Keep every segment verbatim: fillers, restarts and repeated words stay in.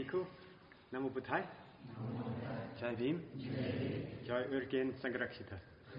Chiku, Namo Buddhaya, Jai Bhim, Jai Urgen Sangharakshita.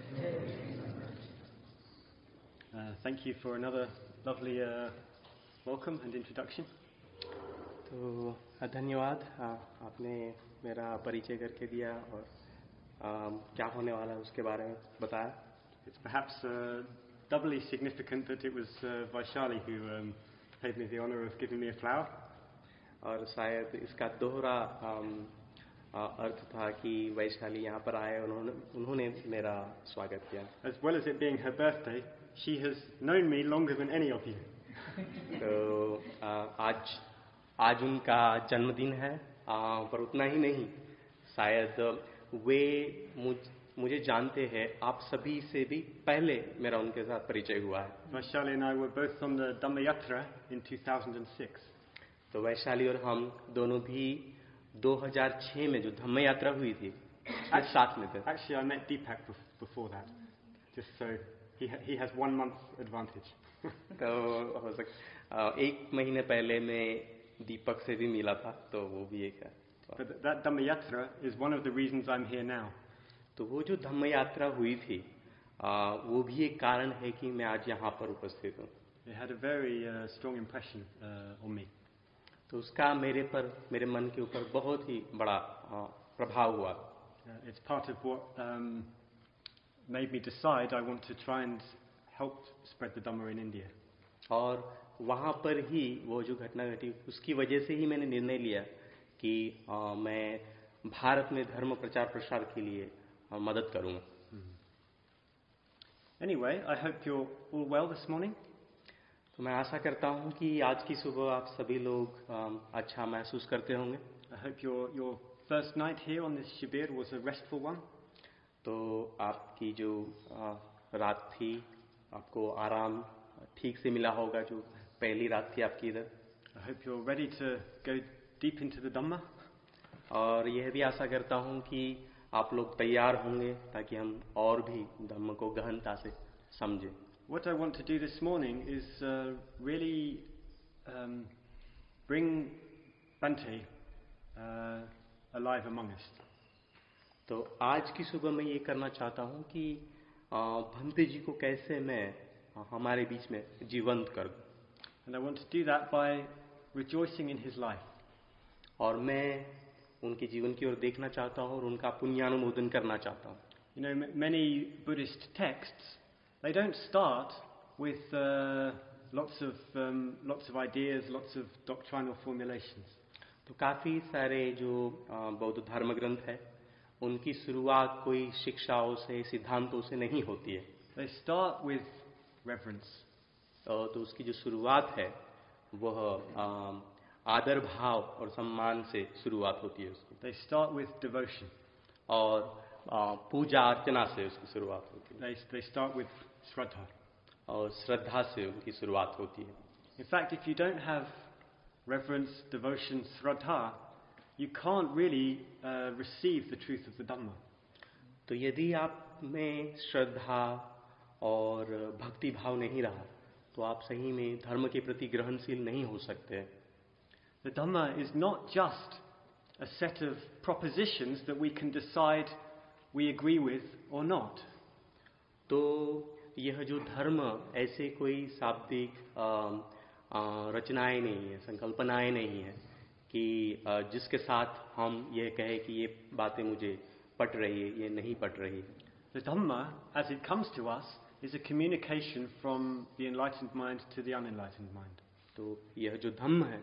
Uh, thank you for another lovely uh, welcome and introduction. तो धन्यवाद, आपने मेरा परिचय करके दिया और क्या होने वाला है उसके बारे में बताया. It's perhaps uh, doubly significant that it was uh, Vaishali who um, paid me the honor of giving me a flower. और शायद इसका दोहरा अर्थ था कि वैशाली यहाँ पर आए, उन्होंने उन्होंने मेरा स्वागत किया. As well as it being her birthday, she has known me longer than any of you. तो आज आज उनका जन्मदिन है, पर उतना ही नहीं, शायद वे मुझ मुझे जानते हैं आप सभी से भी पहले मेरा उनके साथ परिचय हुआ है. Vaishali and I were both on the Dhamma Yatra in two thousand six. तो वैशाली और हम दोनों भी दो हज़ार छह में जो धम्म यात्रा हुई थी आज साथ में थे. Actually, I met Deepak before that, just so he he has one month advantage. तो हो सकता एक महीने पहले मैं दीपक से भी मिला था, तो वो भी एक है. But that Dhamma Yatra is one of the reasons I'm here now. तो वो जो धम्म यात्रा हुई थी, आ, वो भी एक कारण है कि मैं आज यहाँ पर उपस्थित हूँ. It had a very uh, strong impression uh, on me. तो उसका मेरे पर मेरे मन के ऊपर बहुत ही बड़ा प्रभाव हुआ. Uh, it's part of what um, made me decide I want to try and help spread the Dhamma in India. और वहाँ पर ही वो जो घटना घटी, उसकी वजह से ही मैंने निर्णय लिया कि आ, मैं भारत में धर्म प्रचार प्रसार के लिए आ, मदद करूँगा. Anyway, I hope you're all well this morning. तो मैं आशा करता हूँ कि आज की सुबह आप सभी लोग अच्छा महसूस करते होंगे. I hope your your first night here on this shibir was a restful one. तो आपकी जो रात थी, आपको आराम ठीक से मिला होगा, जो पहली रात थी आपकी इधर. I hope you're ready to go deep into the Dhamma. और यह भी आशा करता हूँ कि आप लोग तैयार होंगे ताकि हम और भी धम्म को गहनता से समझें. What I want to do this morning is uh, really um, bring Bhante uh, alive among us. तो आज की सुबह मैं ये करना चाहता हूँ कि भंते जी को कैसे मैं हमारे बीच में जीवंत कर दूँ. And I want to do that by rejoicing in his life. और मैं उनके जीवन की ओर देखना चाहता हूँ और उनका पुण्यानुमोदन करना चाहता हूँ. You know, many Buddhist texts, they don't start with uh, lots of um, lots of ideas, lots of doctrinal formulations. तो काफी सारे जो बौद्ध धर्म ग्रंथ है, उनकी शुरुआत कोई शिक्षाओं से, सिद्धांतों से नहीं होती है. They start with reverence. तो उसकी जो शुरुआत है वह आदर भाव और सम्मान से शुरुआत होती है उसकी. They start with devotion. और पूजा अर्चना से उसकी शुरुआत होती है. They they start with shraddha. और श्रद्धा से उनकी शुरुआत होती है. In fact, if you don't have reverence, devotion, shraddha, you can't really uh, receive the truth of the Dhamma. तो यदि आप में श्रद्धा और भक्ति भाव नहीं रहा, तो आप सही में धर्म के प्रति ग्रहणशील नहीं हो सकते. The Dhamma is not just a set of propositions that we can decide we agree with or not. तो यह जो धर्म ऐसे कोई शाब्दिक रचनाएं नहीं है, संकल्पनाएं नहीं है कि जिसके साथ हम ये कहें कि ये बातें मुझे पट रही है, ये नहीं पट रही है. The Dhamma, as it comes to us, is a communication from the enlightened mind to the unenlightened mind. तो यह जो धम्म है,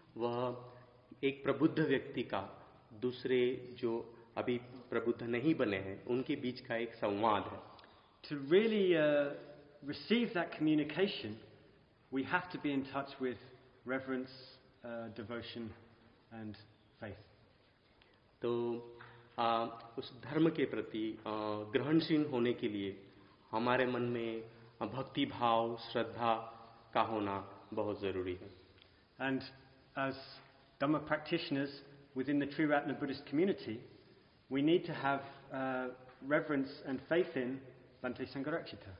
वह एक प्रबुद्ध व्यक्ति का दूसरे जो अभी प्रबुद्ध नहीं बने हैं उनके बीच का एक संवाद है. To really uh, receive that communication, we have to be in touch with reverence, uh, devotion, and faith. तो आ, उस धर्म के प्रति ग्रहणशील होने के लिए हमारे मन में भक्ति भाव, श्रद्धा का होना बहुत जरूरी है. And as Dhamma practitioners within the True Ratna Buddhist community, we need to have uh, reverence and faith in Bhante Sangharakshita.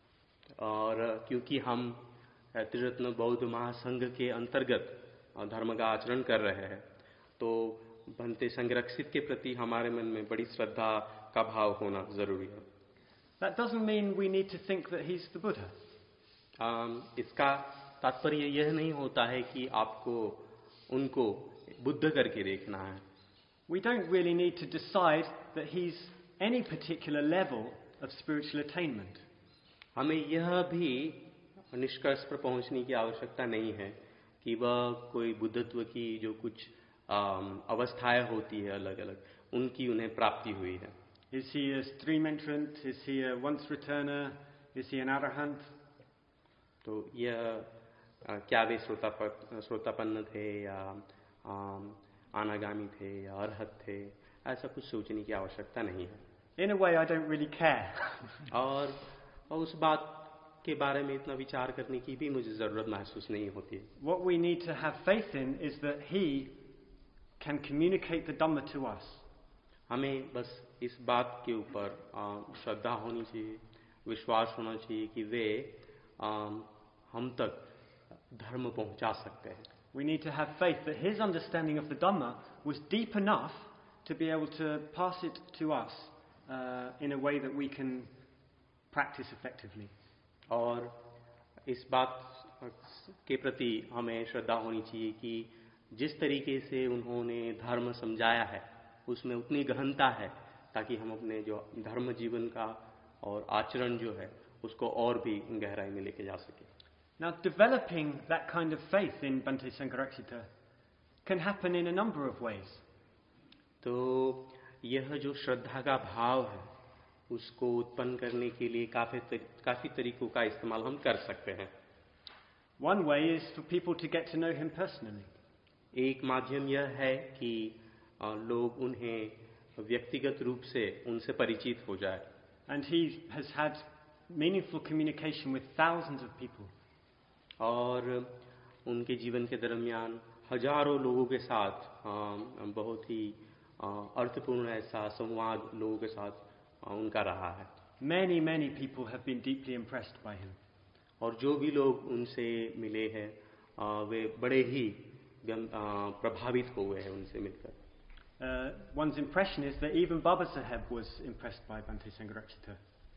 और क्योंकि हम त्रिरत्न बौद्ध महासंघ के अंतर्गत धर्म का आचरण कर रहे हैं, तो भंते संरक्षित के प्रति हमारे मन में बड़ी श्रद्धा का भाव होना जरूरी है. That doesn't mean we need to think that he's the Buddha. um, इसका तात्पर्य यह नहीं होता है कि आपको उनको बुद्ध करके देखना है. We don't really need to decide that he's any particular level of spiritual attainment. हमें यह भी निष्कर्ष पर पहुंचने की आवश्यकता नहीं है कि वह कोई बुद्धत्व की जो कुछ अवस्थाएं होती है अलग अलग, उनकी उन्हें प्राप्ति हुई है. Is he a stream entrant? Is he a once returner? Is he an arahant? तो यह क्या वे श्रोतापन्न श्रोतापन्न थे या अनागामी थे या अरहत थे, ऐसा कुछ सोचने की आवश्यकता नहीं है. In a way, I don't really care. और, और उस बात के बारे में इतना विचार करने की भी मुझे जरूरत महसूस नहीं होती है. What we need to have faith in is that he can communicate the Dhamma to us. हमें बस इस बात के ऊपर श्रद्धा होनी चाहिए, विश्वास होना चाहिए कि वे आ, हम तक धर्म पहुंचा सकते हैं. We need to have faith that his understanding of the Dhamma was deep enough to be able to pass it to us uh, in a way that we can practice effectively. और इस बात के प्रति हमें श्रद्धा होनी चाहिए कि जिस तरीके से उन्होंने धर्म समझाया है उसमें उतनी गहनता है ताकि हम अपने जो धर्म जीवन का और आचरण जो है उसको और भी गहराई में लेके जा सके. Now, developing that kind of faith in Bhante Sankarakshita can happen in a number of ways. तो यह जो श्रद्धा का भाव है उसको उत्पन्न करने के लिए काफी तर, काफी तरीकों का इस्तेमाल हम कर सकते हैं. One way is for people to get to know him personally. एक माध्यम यह है कि लोग उन्हें व्यक्तिगत रूप से उनसे परिचित हो जाए. And he has had meaningful communication with thousands of people. और उनके जीवन के दरमियान हजारों लोगों के साथ बहुत ही अर्थपूर्ण ऐसा संवाद लोगों के साथ उनका रहा है. Many, many people have been deeply impressed by him. और जो भी लोग उनसे मिले हैं वे बड़े ही प्रभावित हो गए हैं उनसे मिलकर. Uh, one's impression is that even Baba Saheb was impressed by Bhante Sankarakshita.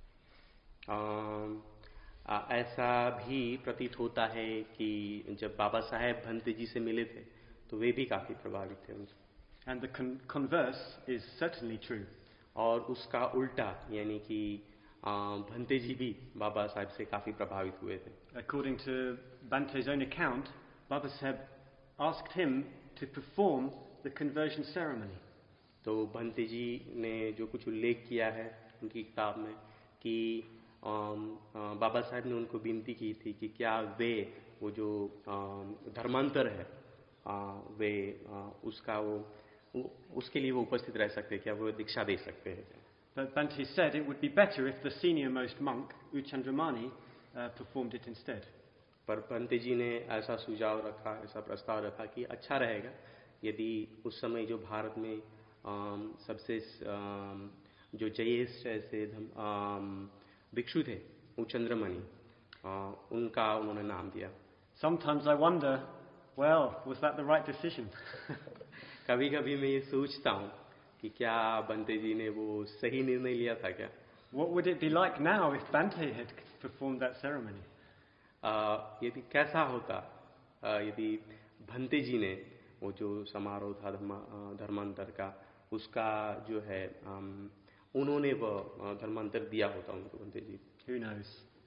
ऐसा भी प्रतीत होता है कि जब बाबा साहेब भंते जी से मिले थे तो वे भी काफी प्रभावित थे उनसे. And the con- converse is certainly true. और उसका उल्टा यानी कि भंते जी भी बाबा साहेब से काफी प्रभावित हुए थे. According to Bhante's own account, Baba Saheb asked him to perform the conversion ceremony. तो भंते जी ने जो कुछ उल्लेख किया है उनकी किताब में कि बाबा साहब ने उनको विनती की थी कि क्या वे वो जो धर्मांतर है वे उसका वो उसके लिए वो उपस्थित रह सकते हैं, क्या वो दीक्षा दे सकते हैं. But Bhante said it would be better if the senior most monk, U Chandramani, uh, performed it instead. पर भंते जी ने ऐसा सुझाव रखा, ऐसा प्रस्ताव रखा कि अच्छा रहेगा यदि उस समय जो भारत में सबसे जो ज्येष्ठ ऐसे भिक्षु थे उ चंद्रमणि, उनका उन्होंने नाम दिया. Sometimes I wonder, well, was that the right decision? कभी कभी मैं ये सोचता हूँ कि क्या भंते जी ने वो सही निर्णय लिया था क्या. What would it be like now if Bhante had performed that ceremony? यदि कैसा होता यदि भंते जी ने वो जो समारोह था धर्मांतर का उसका जो है उन्होंने वो धर्मांतर दिया होता उनको भंते जी. Who knows?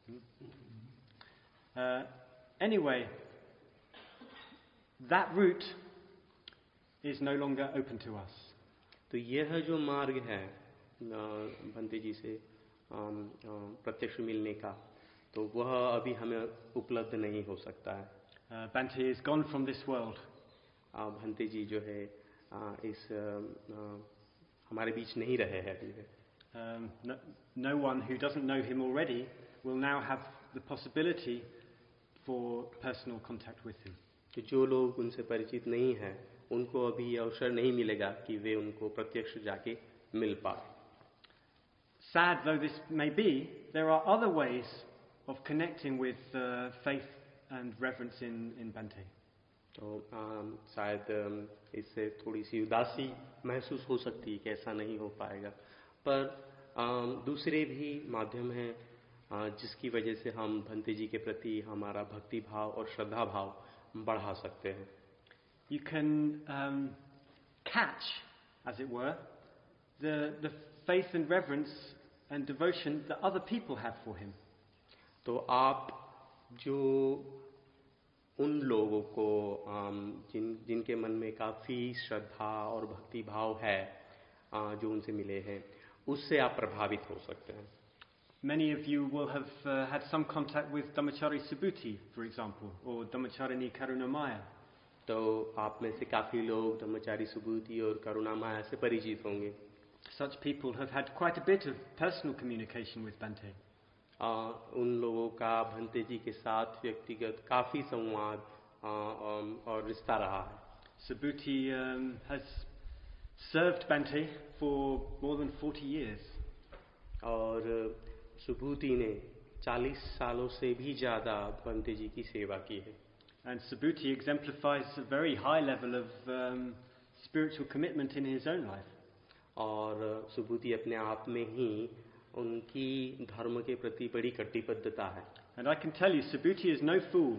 Uh, anyway, that route is no longer open to us. तो यह जो मार्ग है भंते जी से प्रत्यक्ष मिलने का तो वह अभी हमें उपलब्ध नहीं हो सकता है. uh, Bhante is gone from this world. Bhante जी जो है इस हमारे बीच नहीं रहे हैं अभी. um, no, no one who doesn't know him already will now have the possibility for personal contact with him. तो जो लोग उनसे परिचित नहीं हैं उनको अभी ये अवसर नहीं मिलेगा कि वे उनको प्रत्यक्ष जाके मिल पाए. Sad though this may be, there are other ways of connecting with uh, faith and reverence in, in Bhante. तो आम, शायद अम, इससे थोड़ी सी उदासी महसूस हो सकती है कि ऐसा नहीं हो पाएगा, पर आम, दूसरे भी माध्यम हैं आ, जिसकी वजह से हम भंते जी के प्रति हमारा भक्ति भाव और श्रद्धा भाव बढ़ा सकते हैं. You can um, catch, as it were, the, the faith and reverence and devotion that other people have for him. तो आप जो उन लोगों को आम, जिन जिनके मन में काफ़ी श्रद्धा और भक्ति भाव है, आ, जो उनसे मिले हैं, उससे आप प्रभावित हो सकते हैं. Many of you will have uh, had some contact with Dhammachari Subhuti, for example, or Dhammacharini Karunamaya. तो आप में से काफ़ी लोग धम्मचारी सुबूति और करुणा माया से परिचित होंगे. Such people have had quite a bit of personal communication with Bhante. आ, उन लोगों का भंते जी के साथ व्यक्तिगत काफ़ी संवाद आ, आम, और रिश्ता रहा है. Subhuti um, has served Bhante for more than forty years. और सुबूति ने चालीस सालों से भी ज़्यादा भंते जी की सेवा की है. And Subhuti exemplifies a very high level of um, spiritual commitment in his own life. और सुबूति अपने आप में ही उनकी धर्म के प्रति बड़ी कटिबद्धता है. And I can tell you, Subhuti is no fool.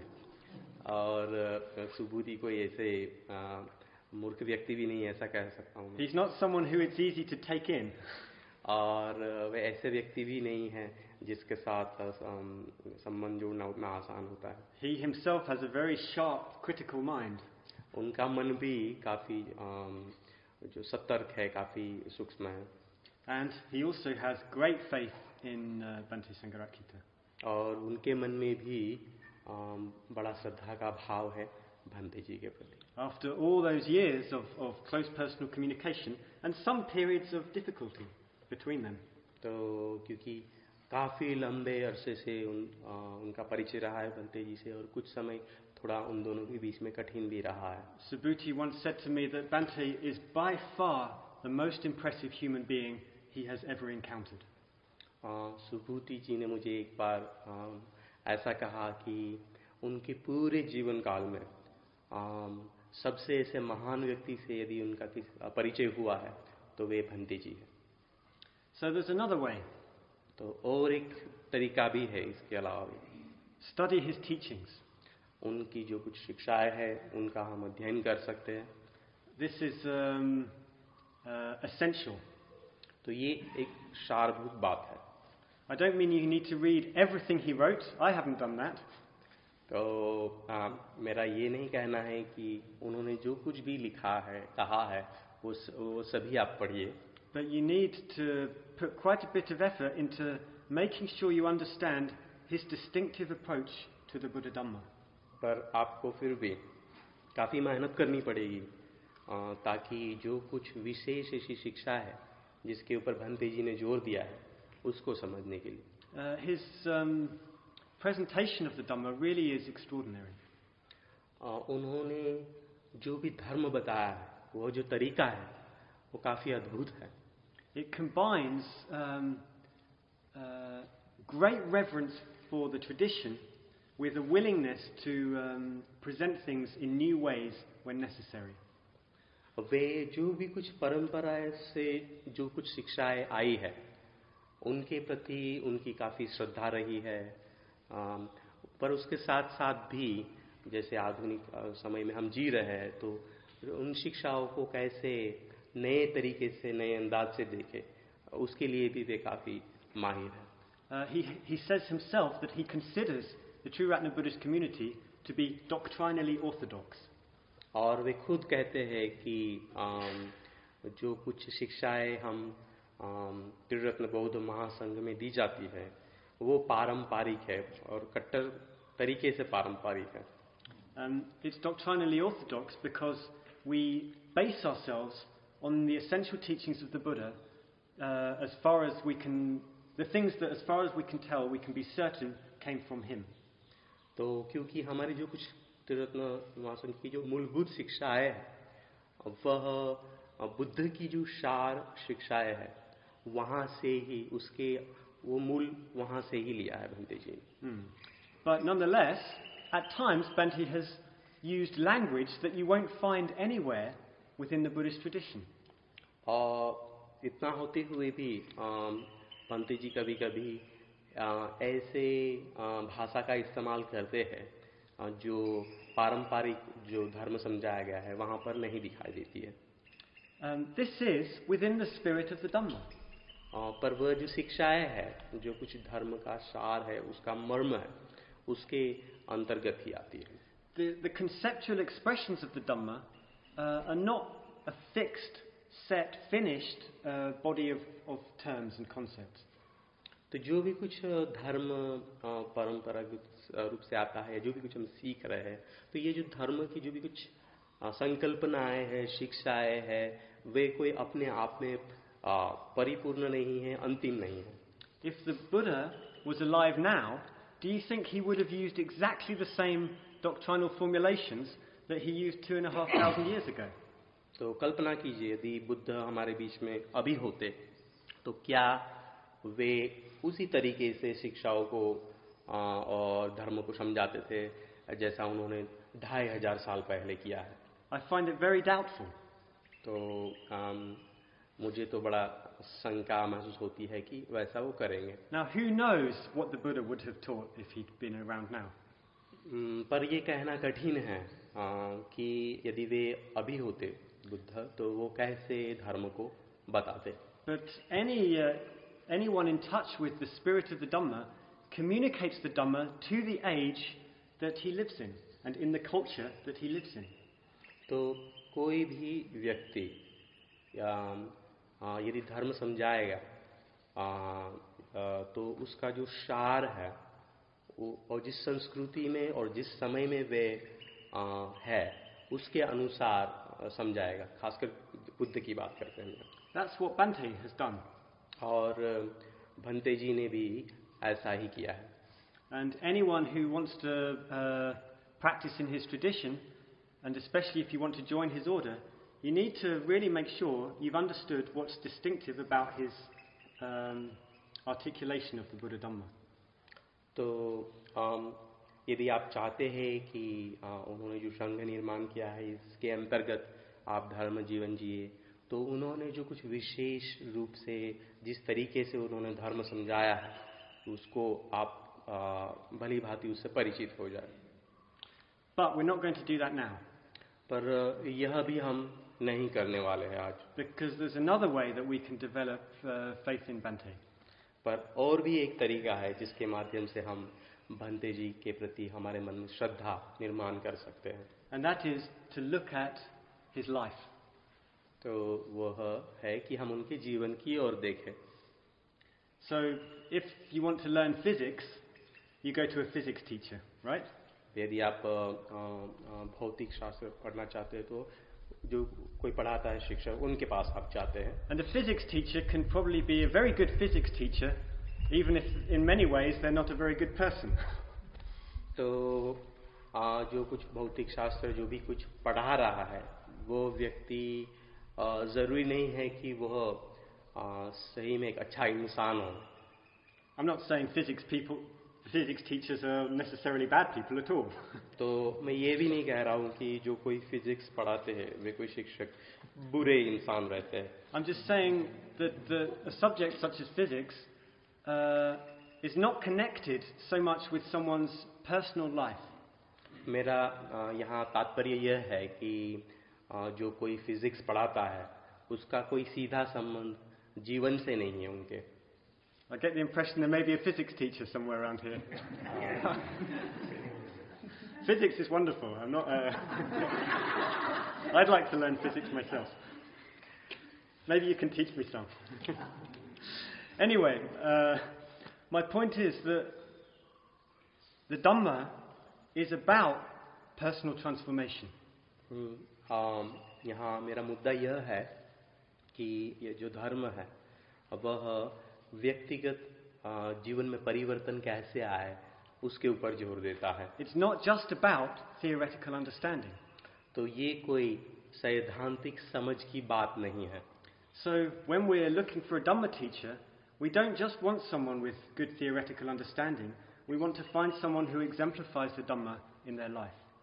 और सुबूति कोई ऐसे आ, मूर्ख व्यक्ति भी नहीं, ऐसा कह सकता हूँ. He's not someone who it's easy to take in. और वे ऐसे व्यक्ति भी नहीं है जिसके साथ संबंध जोड़ना उतना आसान होता है. He himself has a very sharp, critical mind. उनका मन भी काफी जो सतर्क है, काफी सूक्ष्म है. And he also has great faith in uh, Bhante Sangarakkhita. और उनके मन में भी um, बड़ा श्रद्धा का भाव है भंते जी के प्रति. After all those years of, of close personal communication and some periods of difficulty between them. तो क्योंकि काफी लंबे अरसे से उन आ, उनका परिचय रहा है भंते जी से, और कुछ समय थोड़ा उन दोनों के बीच में कठिन भी रहा है. Subhuti once said to me that Bhante is by far the most impressive human being he has ever encountered. सुबूति जी ने मुझे एक बार आ, ऐसा कहा कि उनके पूरे जीवन काल में आ, सबसे ऐसे महान व्यक्ति से यदि उनका परिचय हुआ है तो वे भंते जी हैं. So there's another way. तो और एक तरीका भी है इसके अलावा भी. Study his teachings. उनकी जो कुछ शिक्षाएं हैं उनका हम अध्ययन कर सकते हैं. This is um, uh, essential. तो ये एक सारभूत बात है. I don't mean you need to read everything he wrote. I haven't done that. तो आ, मेरा ये नहीं कहना है कि उन्होंने जो कुछ भी लिखा है, कहा है, वो वो सभी आप पढ़िए. But you need to put quite a bit of effort into making sure you understand his distinctive approach to the Buddha Dhamma. पर आपको फिर भी काफ़ी मेहनत करनी पड़ेगी ताकि जो कुछ विशेष ऐसी शिक्षा है जिसके ऊपर भंते जी ने जोर दिया है उसको समझने के लिए. Uh, his um, presentation of the Dhamma really is extraordinary. uh, उन्होंने जो भी धर्म बताया है, वो जो तरीका है वो काफ़ी अद्भुत है. It combines um, uh, great reverence for the tradition with a willingness to um, present things in new ways when necessary. वे जो भी कुछ परंपराएं से जो कुछ शिक्षाएं आई है उनके प्रति उनकी काफ़ी श्रद्धा रही है, पर उसके साथ साथ भी जैसे आधुनिक समय में हम जी रहे हैं तो उन शिक्षाओं को कैसे नए तरीके से, नए अंदाज से देखे, उसके लिए भी वे काफ़ी माहिर हैं. Uh, he, he says himself that he considers the True Ratna Buddhist community to be doctrinally orthodox. और वे खुद कहते हैं कि आम, जो कुछ शिक्षाएं हम त्रिरत्न बौद्ध महासंघ में दी जाती है वो पारंपरिक है और कट्टर तरीके से पारंपरिक है. Um, it's doctrinally orthodox because we base ourselves on the essential teachings of the Buddha uh, as far as we can, the things that as far as we can tell we can be certain came from him. तो क्योंकि हमारी जो कुछ त्रिरत्न महासंघ की जो मूलभूत शिक्षाएं है वह बुद्ध की जो सार शिक्षाएं है वहाँ से ही उसके वो मूल वहाँ से ही लिया है भंते जी. Hmm. But nonetheless, at times Bhante has used language that you won't find anywhere within the Buddhist tradition. और इतना होते हुए भी पंत जी कभी कभी ऐसे भाषा का इस्तेमाल करते हैं जो पारंपरिक जो धर्म समझाया गया है वहाँ पर नहीं दिखाई देती है. Um, this is within the spirit of the Dhamma. पर वह जो शिक्षाएं है, जो कुछ धर्म का सार है, उसका मर्म है, उसके अंतर्गत ही आती है. The, the conceptual expressions of the Dhamma uh, are not a fixed, set, finished uh, body of, of terms and concepts. तो जो भी कुछ धर्म परंपरागत रूप से आता है, जो भी कुछ हम सीख रहे हैं, तो ये जो धर्म की जो भी कुछ संकल्पनाएं हैं, शिक्षाएं हैं, वे कोई अपने आप में परिपूर्ण नहीं है, अंतिम नहीं है. If the Buddha was alive now, do you think he would have used exactly the same doctrinal formulations that he used two and a half thousand years ago? तो कल्पना कीजिए यदि बुद्ध हमारे बीच में अभी होते, तो क्या वे उसी तरीके से शिक्षाओं को और धर्म को समझाते थे जैसा उन्होंने ढाई हजार साल पहले किया है? I find it very doubtful. तो um, मुझे तो बड़ा शंका महसूस होती है कि वैसा वो करेंगे. Now, who knows what the Buddha would have taught if he'd been around now? um, पर ये कहना कठिन है uh, कि यदि वे अभी होते बुद्ध, तो वो कैसे धर्म को बताते. But any uh, anyone in touch with the spirit of the Dhamma communicates the Dhamma to the age that he lives in and in the culture that he lives in. तो कोई भी व्यक्ति या यदि धर्म समझाएगा तो उसका जो सार है वो और जिस संस्कृति में और जिस समय में वे है उसके अनुसार समझाएगा. खासकर बुद्ध की बात करते हैं. That's what Bhante has done. और भंते जी ने भी ऐसा ही किया है. And anyone who wants to uh, practice in his tradition, and especially if you want to join his order, you need to really make sure you've understood what's distinctive about his um, articulation of the Buddha Dhamma. तो um, यदि आप चाहते हैं कि uh, उन्होंने जो संघ निर्माण किया है इसके अंतर्गत आप धर्म जीवन जिए, तो उन्होंने जो कुछ विशेष रूप से जिस तरीके से उन्होंने धर्म समझाया है उसको आप uh, भली भांति उससे परिचित हो जाए. But we're not going to do that now. पर यह भी हम नहीं करने वाले हैं आज. Because there's another way that we can develop uh, faith in Bhante. पर और भी एक तरीका है जिसके माध्यम से हम भंते जी के प्रति हमारे मन में श्रद्धा निर्माण कर सकते हैं. And that is to look at his life. तो वह है कि हम उनके जीवन की ओर देखें. So if you want to learn physics, you go to a physics teacher, right? यदि आप भौतिक शास्त्र पढ़ना चाहते हैं तो जो कोई पढ़ाता है शिक्षक उनके पास आप जाते हैं. And a physics teacher can probably be a very good physics teacher, even if in many ways they're not a very good person. तो जो कुछ भौतिक शास्त्र जो भी कुछ पढ़ा रहा है वो व्यक्ति जरूरी नहीं है कि वह सही में एक अच्छा इंसान हो. I'm not saying physics people physics teachers are necessarily bad people at all. तो मैं ये भी नहीं कह रहा हूँ कि जो कोई फिजिक्स पढ़ाते हैं वे कोई शिक्षक बुरे इंसान रहते हैं. I'm just saying that the, a subject such as physics uh, is not connected so much with someone's personal life. मेरा यहाँ तात्पर्य यह है कि जो कोई फिजिक्स पढ़ाता है उसका कोई सीधा संबंध जीवन से नहीं है उनके. I get the impression there may be a physics teacher somewhere around here. Physics is wonderful. I'm not. Uh, I'd like to learn physics myself. Maybe you can teach me some. Anyway, uh, my point is that the Dhamma is about personal transformation. um, यहाँ मेरा मुद्दा यह है कि ये जो धर्म है वह व्यक्तिगत जीवन में परिवर्तन कैसे आए उसके ऊपर जोर देता है. It's not just about theoretical understanding. तो ये कोई सैद्धांतिक समझ की बात नहीं है. So when we're looking for a Dhamma teacher, we don't just want someone with good theoretical understanding. We want to find someone who exemplifies the Dhamma in their life.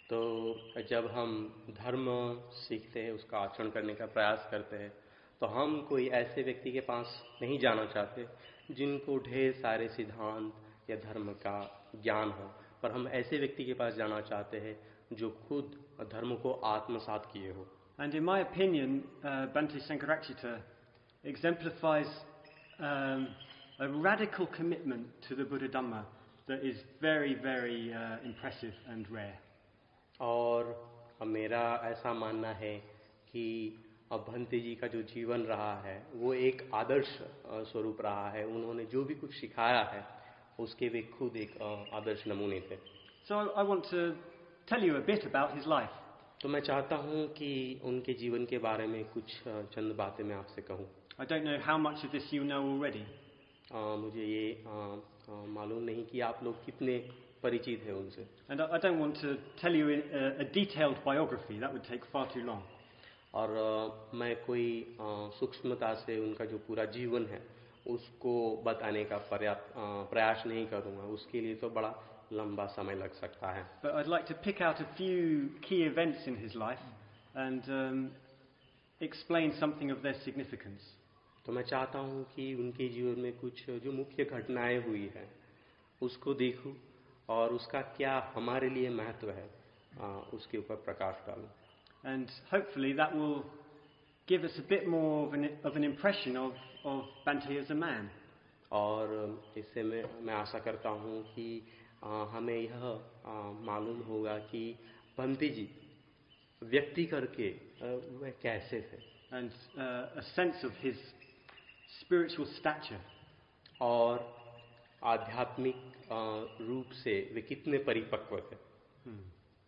तो जब हम धर्म सीखते हैं, उसका आचरण करने का प्रयास करते हैं, तो हम कोई ऐसे व्यक्ति के पास नहीं जाना चाहते जिनको ढेर सारे सिद्धांत या धर्म का ज्ञान हो, पर हम ऐसे व्यक्ति के पास जाना चाहते हैं जो खुद धर्म को आत्मसात किए हो. And in my opinion, uh, Bhante Sankarakshita exemplifies um, a radical commitment to the Buddha Dhamma that is very, very uh, impressive and rare. और मेरा ऐसा मानना है कि भंते जी का जो जीवन रहा है वो एक आदर्श स्वरूप रहा है. उन्होंने जो भी कुछ सिखाया है उसके वे खुद एक आदर्श नमूने थे. So I want to tell you a bit about his life. तो मैं चाहता हूँ कि उनके जीवन के बारे में कुछ चंद बातें मैं आपसे कहूँ. I don't know how much of this you know already. आ, मुझे ये आ, आ, मालूम नहीं कि आप लोग कितने परिचित हैं उनसे. And I don't want to tell you a, a detailed biography. That would take far too long. और आ, मैं कोई आ, सूक्ष्मता से उनका जो पूरा जीवन है उसको बताने का पर्याप्त प्रयास नहीं करूँगा. उसके लिए तो बड़ा लंबा समय लग सकता है. But I'd like to pick out a few key events in his life and um, explain something of their significance. तो मैं चाहता हूँ कि उनके जीवन में कुछ जो मुख्य घटनाएं हुई हैं उसको देखूं और उसका क्या हमारे लिए महत्व है आ, उसके ऊपर प्रकाश डालूं. And hopefully that will give us a bit more of an, of an impression of, of Bhante as a man. और इससे मैं मैं आशा करता हूँ कि आ, हमें यह मालूम होगा कि भंते जी व्यक्ति करके वह कैसे थे. And uh, a sense of his spiritual stature. और आध्यात्मिक रूप से वे कितने परिपक्व थे. Hmm.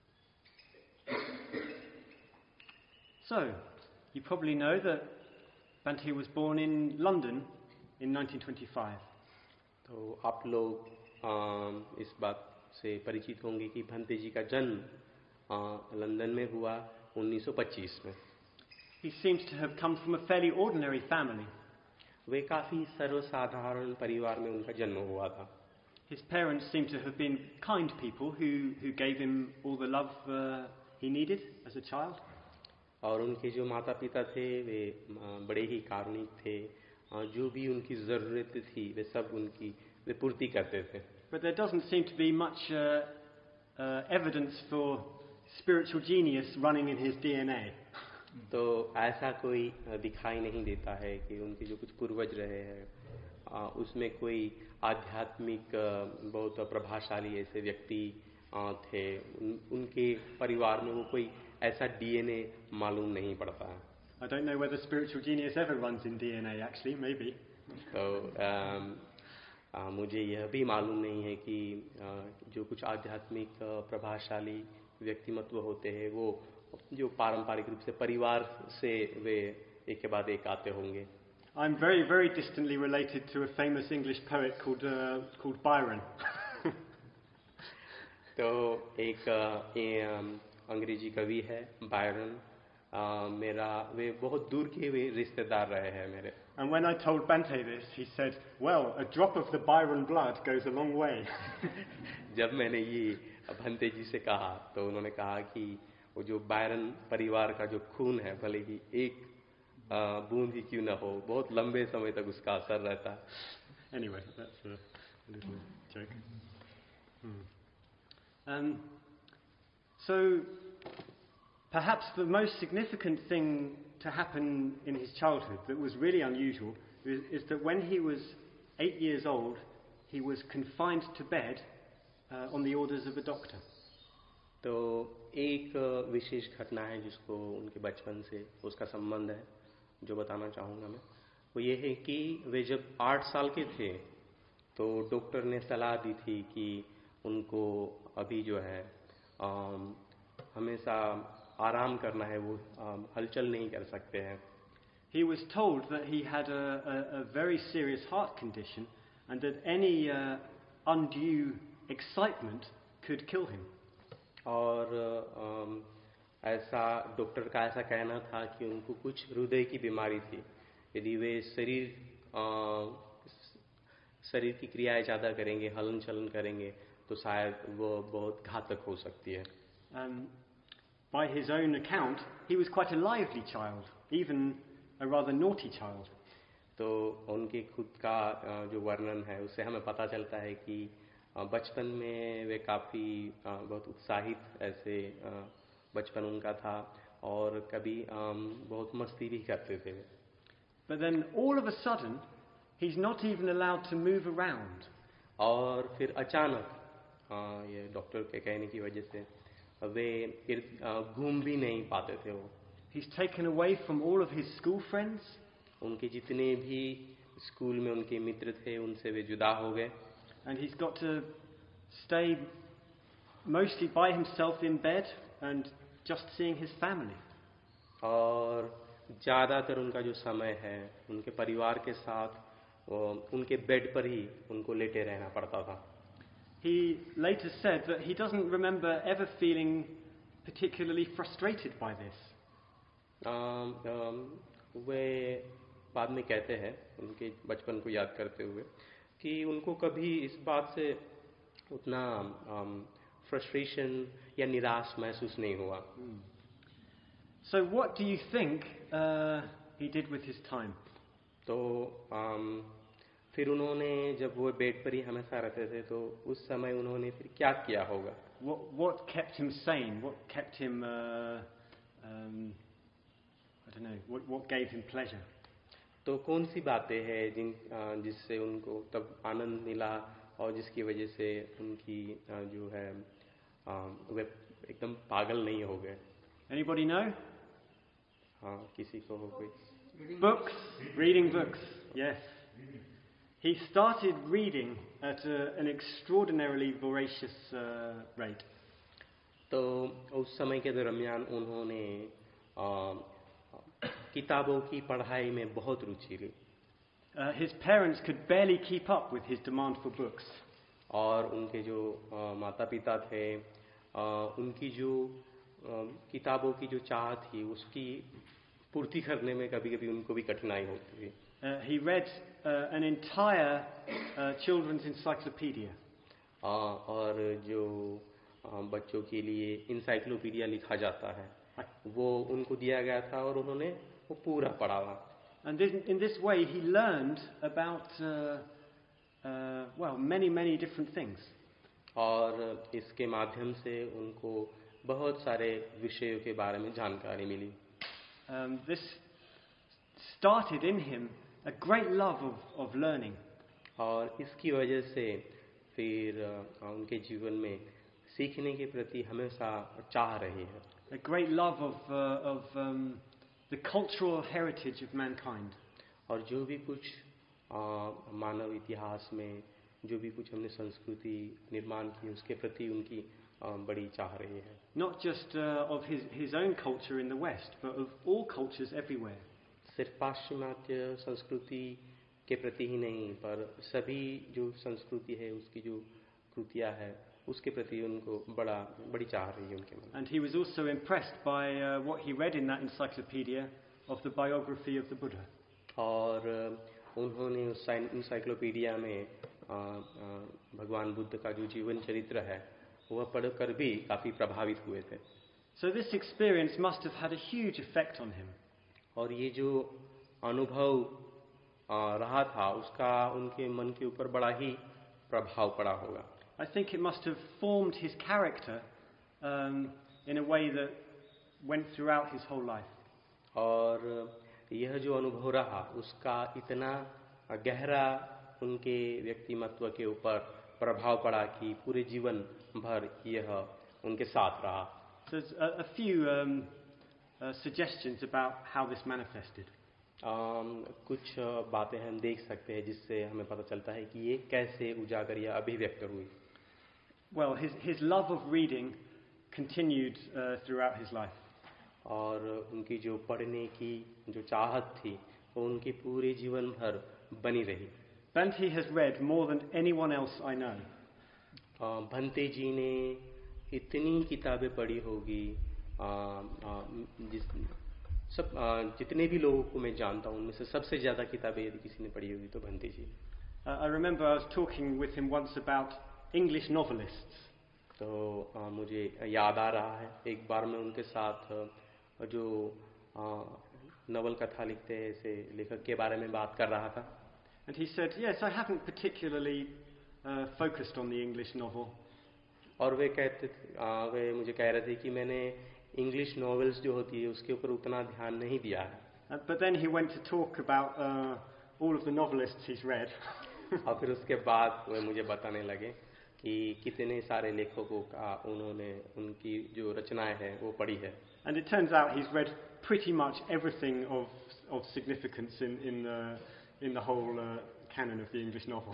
So, you probably know that Bhante was born in London in nineteen twenty-five. तो आप लोग इस बात से परिचित होंगे कि भंते जी का जन्म लंदन में हुआ उन्नीस सौ पच्चीस में. He seems to have come from a fairly ordinary family. वे काफी सर्वसाधारण परिवार में उनका जन्म हुआ था. His parents seem to have been kind people who, who gave him all the love uh, he needed as a child. और उनके जो माता पिता थे वे बड़े ही कारुणिक थे. जो भी उनकी जरूरत थी वे सब उनकी वे पूर्ति करते थे. But there doesn't seem to be much uh, uh, evidence for spiritual genius running in his D N A. तो ऐसा कोई दिखाई नहीं देता है कि उनके जो कुछ पूर्वज रहे हैं उसमें कोई आध्यात्मिक बहुत प्रभावशाली ऐसे व्यक्ति थे. उन, उनके परिवार में वो कोई ऐसा डीएनए मालूम नहीं पड़ता है. I don't know whether spiritual genius ever runs in D N A actually, maybe. तो आ, आ, मुझे यह भी मालूम नहीं है कि आ, जो कुछ आध्यात्मिक प्रभावशाली व्यक्तिमत्व होते हैं वो जो पारंपरिक रूप से परिवार से वे एक के बाद एक आते होंगे. I'm very, very distantly related to a famous English poet called uh, called Byron. तो एक अंग्रेजी कवि है बायरन. मेरा वे बहुत दूर के वे रिश्तेदार रहे हैं मेरे. And when I told Bhante this, he said, "Well, a drop of the Byron blood goes a long way." जब मैंने ये भंते जी से कहा तो उन्होंने कहा कि वो जो बायरन परिवार का जो खून है भले ही एक बूंद ही क्यों ना हो बहुत लंबे समय तक उसका असर रहता है. Anyway, that's a, a little joke. Hmm. Um, so, perhaps the most significant thing to happen in his childhood that was really unusual is, is that when he was eight years old, he was confined to bed uh, on the orders of a doctor. तो एक विशेष घटना है जिसको उनके बचपन से उसका संबंध है जो बताना चाहूँगा मैं. वो ये है कि वे जब आठ साल के थे तो डॉक्टर ने सलाह दी थी कि उनको अभी जो है आ, हमेशा आराम करना है. वो आ, हलचल नहीं कर सकते हैं. He was told that he had a, a, a very serious heart condition and that any uh, undue excitement could kill him. और आ, ऐसा डॉक्टर का ऐसा कहना था कि उनको कुछ हृदय की बीमारी थी. यदि वे शरीर आ, शरीर की क्रियाएं ज़्यादा करेंगे हलन चलन करेंगे तो शायद वो बहुत घातक हो सकती है. Um, by his own account, he was quite a lively child, even a rather naughty child. तो उनके खुद का जो वर्णन है उससे हमें पता चलता है कि बचपन में वे काफ़ी बहुत उत्साहित ऐसे बचपन उनका था और कभी बहुत मस्ती भी करते थे. But then all of a sudden he's not even allowed to move around. और फिर अचानक ये डॉक्टर के कहने की वजह से वे घूम भी नहीं पाते थे वो. He's taken away from all of his school friends. उनके जितने भी स्कूल में उनके मित्र थे उनसे वे जुदा हो गए. And he's got to stay mostly by himself in bed and just seeing his family. और ज़्यादातर उनका जो समय है उनके परिवार के साथ उनके बेड पर ही उनको लेटे रहना पड़ता था. He later said that he doesn't remember ever feeling particularly frustrated by this. um, um, वे बाद में कहते हैं उनके बचपन को याद करते हुए कि उनको कभी इस बात से उतना फ्रस्ट्रेशन या निराश महसूस नहीं हुआ. Hmm. So what do you think uh, he did with his time? तो um, फिर उन्होंने जब वो बेड पर ही हमेशा रहते थे तो उस समय उन्होंने फिर क्या किया होगा? What, what kept him sane? What kept him, uh, um, I don't know, what, what gave him pleasure? तो कौन सी बातें हैं जिन जिससे उनको तब आनंद मिला और जिसकी वजह से उनकी जो है वे एकदम पागल नहीं हो गए? Anybody know? हाँ, किसी को हो कोई? Books, reading books, yes. He started reading at a, an extraordinarily voracious uh, rate. तो उस समय के दरमियान उन्होंने किताबों की पढ़ाई में बहुत रुचि ली. Uh, his parents could barely keep up with his demand for books. और उनके जो माता पिता थे उनकी जो किताबों की जो चाह थी उसकी पूर्ति करने में कभी-कभी उनको भी कठिनाई होती थी. Uh, he read uh, an entire uh, children's encyclopedia. uh, और जो uh, बच्चों के लिए इंसाइक्लोपीडिया लिखा जाता है वो उनको दिया गया था और उन्होंने वो पूरा पढ़ा. And this, in this way he learned about uh, uh, well many many different things. और इसके माध्यम से उनको बहुत सारे विषयों के बारे में जानकारी मिली. Um, this started in him a great love of, of learning. और इसकी वजह से फिर उनके जीवन में सीखने के प्रति हमेशा चाह रही है. A great love of, uh, of um, the cultural heritage of mankind. और जो भी कुछ uh, मानव इतिहास में जो भी कुछ हमने संस्कृति निर्माण की उसके प्रति उनकी uh, बड़ी चाह रही है. Not just uh, of his, his own culture in the West, but of all cultures everywhere. सिर्फ पाश्चिमात्य संस्कृति के प्रति ही नहीं पर सभी जो संस्कृति है उसकी जो कृतियाँ है उसके प्रति उनको बड़ा बड़ी चाह रही है उनके मन. And he was also impressed by uh, what he read in that encyclopedia of the biography of the Buddha. और उन्होंने उस encyclopedia में भगवान बुद्ध का जो जीवन चरित्र है वह पढ़कर भी काफी प्रभावित हुए थे. So this experience must have had a huge effect on him. और ये जो अनुभव रहा था उसका उनके मन के ऊपर बड़ा ही प्रभाव पड़ा होगा. I think it must have formed his character um, in a way that went throughout his whole life. और यह जो अनुभव रहा उसका इतना गहरा उनके व्यक्तिमत्व के ऊपर प्रभाव पड़ा कि पूरे जीवन भर यह उनके साथ रहा. So there's a, a few um, uh, suggestions about how this manifested. um, कुछ बातें हम देख सकते हैं जिससे हमें पता चलता है कि ये कैसे उजागर या अभिव्यक्त हुई. Well, his, his love of reading continued uh, throughout his life. और उनकी जो पढ़ने की जो चाहत थी वो उनके पूरे जीवन भर बनी रही. Bhante has read more than anyone else I know. Bhante जी ने इतनी किताबें पढ़ी होगी जिस सब जितने भी लोगों को मैं जानता हूँ उनमें से सबसे ज्यादा किताबें यदि किसी ने पढ़ी होगी तो भंते जी. Uh, I remember I was talking with him once about English novelists. तो आ, मुझे याद आ रहा है एक बार मैं उनके साथ आ, जो नवल कथा लिखते हैं ऐसे लेखक के बारे में बात कर रहा था. And he said, yes, I haven't particularly uh, focused on the English novel. और वे कहते थे, आ, वे मुझे कह रहे थे कि मैंने इंग्लिश नॉवेल्स जो होती है उसके ऊपर उतना ध्यान नहीं दिया है. Uh, but then he went to talk about uh, all of the novelists he's read. और फिर उसके बाद वे मुझे बताने लगे कि कितने सारे लेखकों का उन्होंने उनकी जो रचनाएं हैं वो पढ़ी है. And it turns out he's read pretty much everything of of significance in in the in the whole uh, canon of the English novel.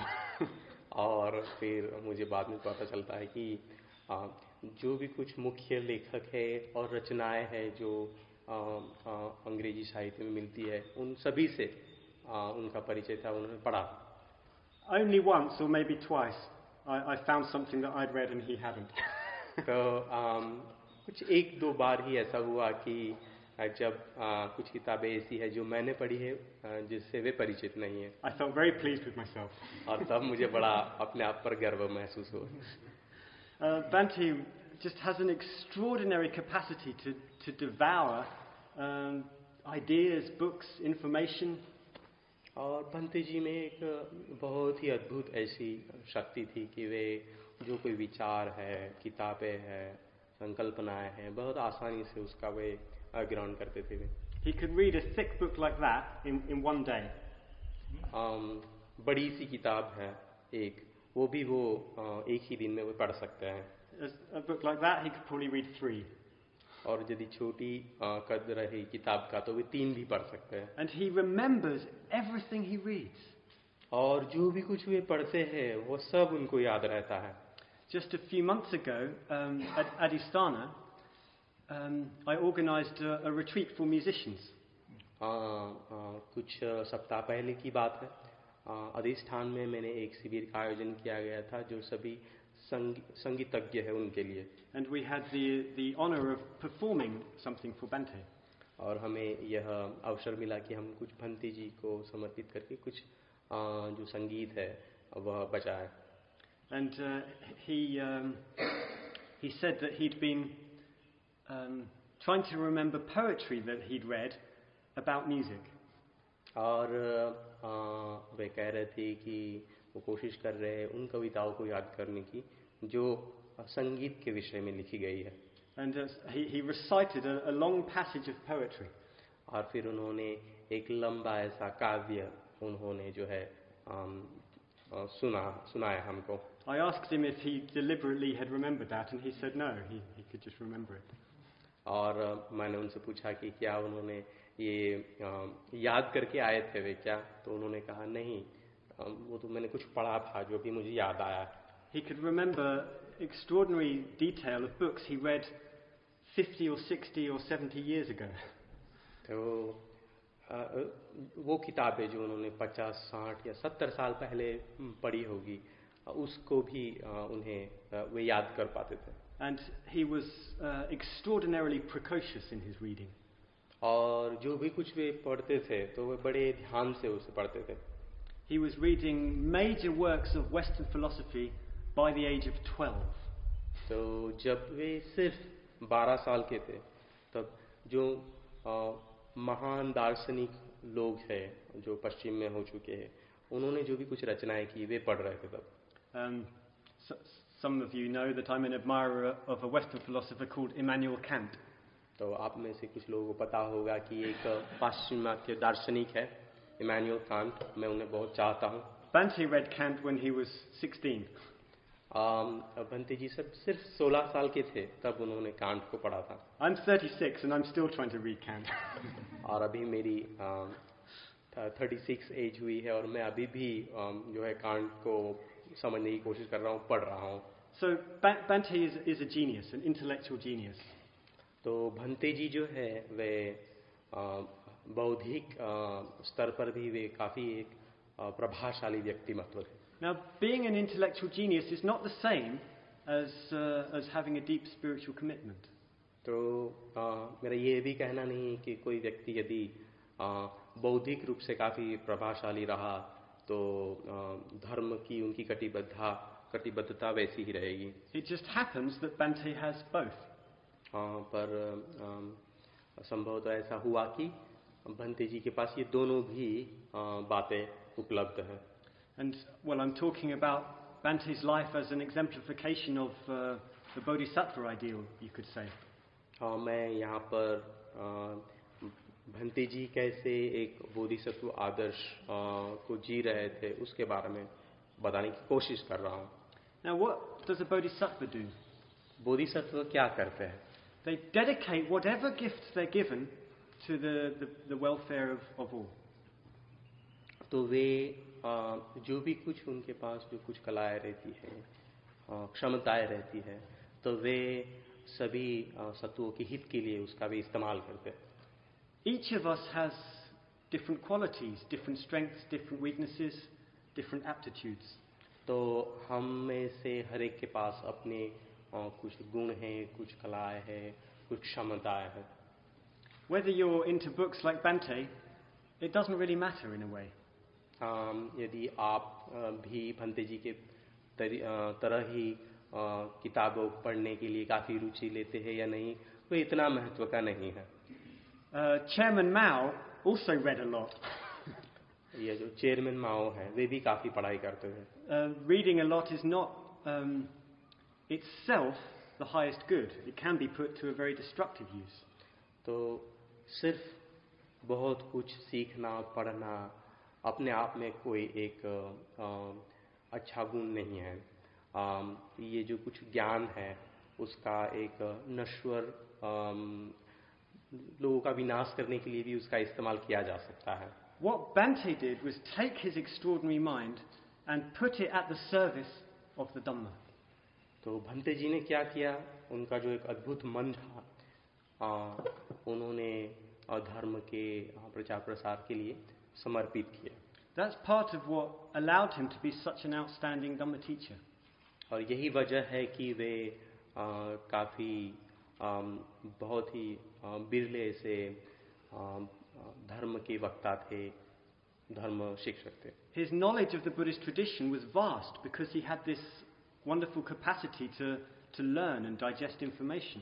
और फिर मुझे बाद में पता चलता है कि आ, जो भी कुछ मुख्य लेखक है और रचनाएं हैं जो आ, आ, अंग्रेजी साहित्य में मिलती है उन सभी से आ, उनका परिचय था, उन्होंने पढ़ा. Only once or maybe twice I, I found something that I'd read and he hadn't. तो आ, कुछ एक दो बार ही ऐसा हुआ कि जब आ, कुछ किताबें ऐसी है जो मैंने पढ़ी है जिससे वे परिचित नहीं है. I felt very pleased with myself. और तब मुझे बड़ा अपने आप पर गर्व महसूस हुआ. uh, Bhante just has an extraordinary capacity to to devour um, ideas, books, information. और भंते जी में एक बहुत ही अद्भुत ऐसी शक्ति थी कि वे जो कोई विचार है, किताबें हैं, संकल्पनाएं हैं, बहुत आसानी से उसका वे ग्रहण करते थे. वे He could read a thick book like that in in one day. um, बड़ी सी किताब है एक, वो भी वो uh, एक ही दिन में वो पढ़ सकते हैं. A book like that he could probably read three. और यदि छोटी uh, कद रही किताब का तो वे तीन भी पढ़ सकते हैं. And he remembers everything he reads. और जो भी कुछ वे पढ़ते हैं वो सब उनको याद रहता है. Just a few months ago um, at Adhisthana, um, I organised a, a retreat for musicians. आ, आ, कुछ सप्ताह पहले की बात है. अधिष्ठान में मैंने एक शिविर का आयोजन किया गया था जो सभी संग, संगीतज्ञ है उनके लिए. And we had the the honour of performing something for Bhante. और हमें यह अवसर मिला कि हम कुछ भंते जी को समर्पित करके कुछ आ, जो संगीत है वह बजाएं. And uh, he um, he said that he'd been um, trying to remember poetry that he'd read about music. और आ, वे कह रहे थे कि वो कोशिश कर रहे हैं उन कविताओं को याद करने की जो संगीत के विषय में लिखी गई है. And uh, he he recited a, a long passage of poetry. और फिर उन्होंने एक लंबा ऐसा काव्य उन्होंने जो है आम, आ, सुना सुनाया हमको. I asked him if he deliberately had remembered that, and he said no, he he could just remember it. और मैंने उनसे पूछा कि क्या उन्होंने ये आ, याद करके आए थे वे क्या, तो उन्होंने कहा नहीं, आ, वो तो मैंने कुछ पढ़ा था जो भी मुझे याद आया. He could remember extraordinary detail of books he read fifty or sixty or seventy years ago. तो आ, वो किताबें जो उन्होंने पचास साठ या सत्तर साल पहले पढ़ी होगी उसको भी आ, उन्हें आ, वे याद कर पाते थे. And he was uh, extraordinarily precocious in his reading. और जो भी कुछ वे पढ़ते थे तो वे बड़े ध्यान से उसे पढ़ते थे. He was reading major works of Western philosophy by the age of twelve. तो जब वे सिर्फ बारह साल के थे तब जो आ, महान दार्शनिक लोग हैं जो पश्चिम में हो चुके हैं उन्होंने जो भी कुछ रचनाएं की वे पढ़ रहे थे तब. Um, so, some of you know that I'm an admirer of a Western philosopher called Immanuel Kant. तो आप में से कुछ लोगों को पता होगा कि एक पाश्चिमात्य दार्शनिक है इमैनुअल कांट. मैं उन्हें बहुत चाहता हूँ. Bhante read Kant when he was sixteen. Bhante जी सब सिर्फ सोलह साल के थे तब उन्होंने कांट को पढ़ा था. I'm thirty-six and I'm still trying to read Kant. और अभी मेरी थर्टी सिक्स एज हुई है और मैं अभी भी um, जो है कांट को समझने की कोशिश कर रहा हूँ, पढ़ रहा हूँ. So Bhante is, is a genius, an intellectual genius. तो भंते जी जो है वे बौद्धिक स्तर पर भी वे काफी एक प्रभावशाली व्यक्तिमत्व थे. Now, being an intellectual genius is not the same as uh, as having a deep spiritual commitment. तो आ, मेरा ये भी कहना नहीं कि कोई व्यक्ति यदि बौद्धिक रूप से काफी प्रभावशाली रहा तो आ, धर्म की उनकी कटिबद्धता प्रतिबद्धता वैसी ही रहेगी. It just happens that Bhante has both. हाँ, पर अम, संभवतः ऐसा हुआ कि भंते जी के पास ये दोनों भी अ, बातें उपलब्ध हैं. And, well, I'm talking about Bhante's life as an exemplification of uh, the Bodhisattva ideal, you could say. हाँ, मैं यहाँ पर अ, भंते जी कैसे एक बोधिसत्व आदर्श अ, को जी रहे थे उसके बारे में बताने की कोशिश कर रहा हूँ. Now, what does a Bodhisattva do? Bodhisattva क्या करते हैं? They dedicate whatever gifts they're given to the, the, the welfare of, of all. तो वे अ, जो भी कुछ उनके पास जो कुछ कलाएं रहती हैं, अ, क्षमताएं रहती है, तो वे सभी अ, सत्वों के हित के लिए उसका भी इस्तेमाल करते हैं. Each of us has different qualities, different strengths, different weaknesses, different aptitudes. तो हम में से हर एक के पास अपने अ, कुछ गुण हैं, कुछ कलाएं हैं, कुछ क्षमताएं हैं. Whether you're into books like Bhante, it doesn't really matter in a way. अम, यदि आप अ, भी भंते जी के तरी- अ, तरह ही अ, किताबों पढ़ने के लिए काफ़ी रुचि लेते हैं या नहीं, वो इतना महत्व का नहीं है. Uh, Chairman Mao also read a lot. ये जो चेयरमैन माओ हैं वे भी काफ़ी पढ़ाई करते हैं. Uh, reading a lot is not um, itself the highest good. It can be put to a very destructive use. तो सिर्फ बहुत कुछ सीखना पढ़ना अपने आप में कोई एक अ, अच्छा गुण नहीं है. अम, ये जो कुछ ज्ञान है उसका एक नश्वर अम, लोगों का विनाश करने के लिए भी उसका इस्तेमाल किया जा सकता है. What Bhante did was take his extraordinary mind and put it at the service of the Dhamma. तो भंते जी ने क्या किया, उनका जो एक अद्भुत मन था आ, उन्होंने आ, धर्म के आ, प्रचार प्रसार के लिए समर्पित किया. That's part of what allowed him to be such an outstanding Dhamma teacher. और यही वजह है कि वे आ, काफी आम, बहुत ही आ, बिरले से आ, धर्म के वक्ता थे, धर्म शिक्षक थे. His knowledge of the Buddhist tradition was vast because he had this wonderful capacity to, to learn and digest information.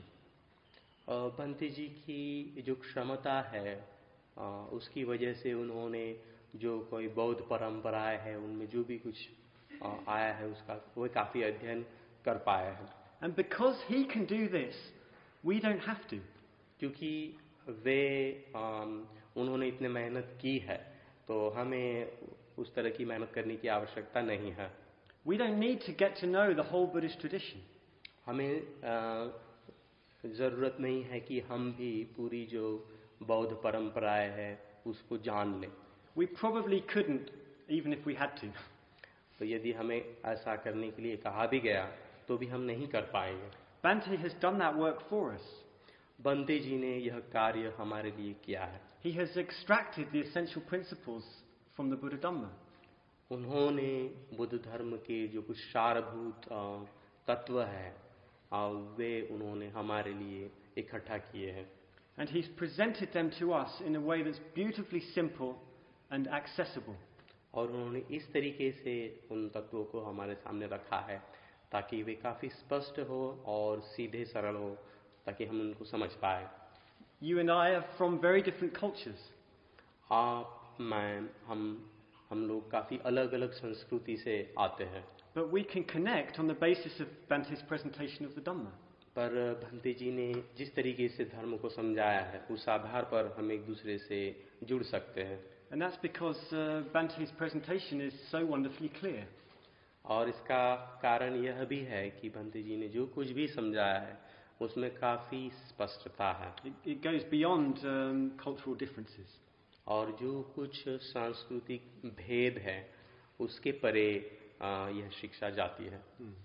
आ, भंते जी की जो क्षमता है आ, उसकी वजह से उन्होंने जो कोई बौद्ध परंपराएं है उनमें जो भी कुछ आ, आया है उसका वो काफी अध्ययन कर पाए हैं. And because he can do this, we don't have to. क्योंकि वे आम, उन्होंने इतने मेहनत की है तो हमें उस तरह की मेहनत करने की आवश्यकता नहीं है. We don't need to get to know the whole Buddhist tradition. हमें आ, जरूरत नहीं है कि हम भी पूरी जो बौद्ध परंपराएं है उसको जान लें. We probably couldn't, even if we had to. तो यदि हमें ऐसा करने के लिए कहा भी गया तो भी हम नहीं कर पाएंगे. Bhante has done that work for us. Bhante जी ने यह कार्य हमारे लिए किया है. He has extracted the essential principles from the Buddha Dhamma. उन्होंने बुद्ध धर्म के जो कुछ सारभूत अ, तत्व है अ, वे उन्होंने हमारे लिए इकट्ठा किए हैं. And he's presented them to us in a way that's beautifully simple and accessible. और उन्होंने इस तरीके से उन तत्वों को हमारे सामने रखा है ताकि वे काफी स्पष्ट हो और सीधे सरल हो ताकि हम उनको समझ पाए. You and I are from very different cultures. आप मैं हम हम लोग काफी अलग अलग संस्कृति से आते हैं. But we can connect on the basis of Bhante's presentation of the Dhamma. पर भंते जी ने जिस तरीके से धर्म को समझाया है उस आधार पर हम एक दूसरे से जुड़ सकते हैं. And that's because uh, Bhante's presentation is so wonderfully clear. और इसका कारण यह भी है कि भंते जी ने जो कुछ भी समझाया है उसमें काफी स्पष्टता है. It, it goes beyond um, cultural differences. और जो कुछ सांस्कृतिक भेद है उसके परे आ, यह शिक्षा जाती है. Hmm.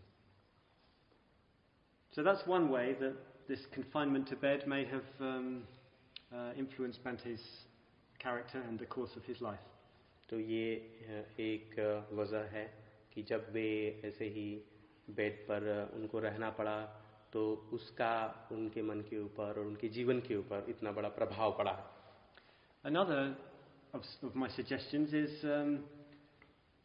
So that's one way that this confinement to bed may have um, uh, influenced Bhante's character and the course of his life. तो ये एक वजह है कि जब वे ऐसे ही बेड पर उनको रहना पड़ा तो उसका उनके मन के ऊपर और उनके जीवन के ऊपर इतना बड़ा प्रभाव पड़ा है. Another of, of my suggestions is um,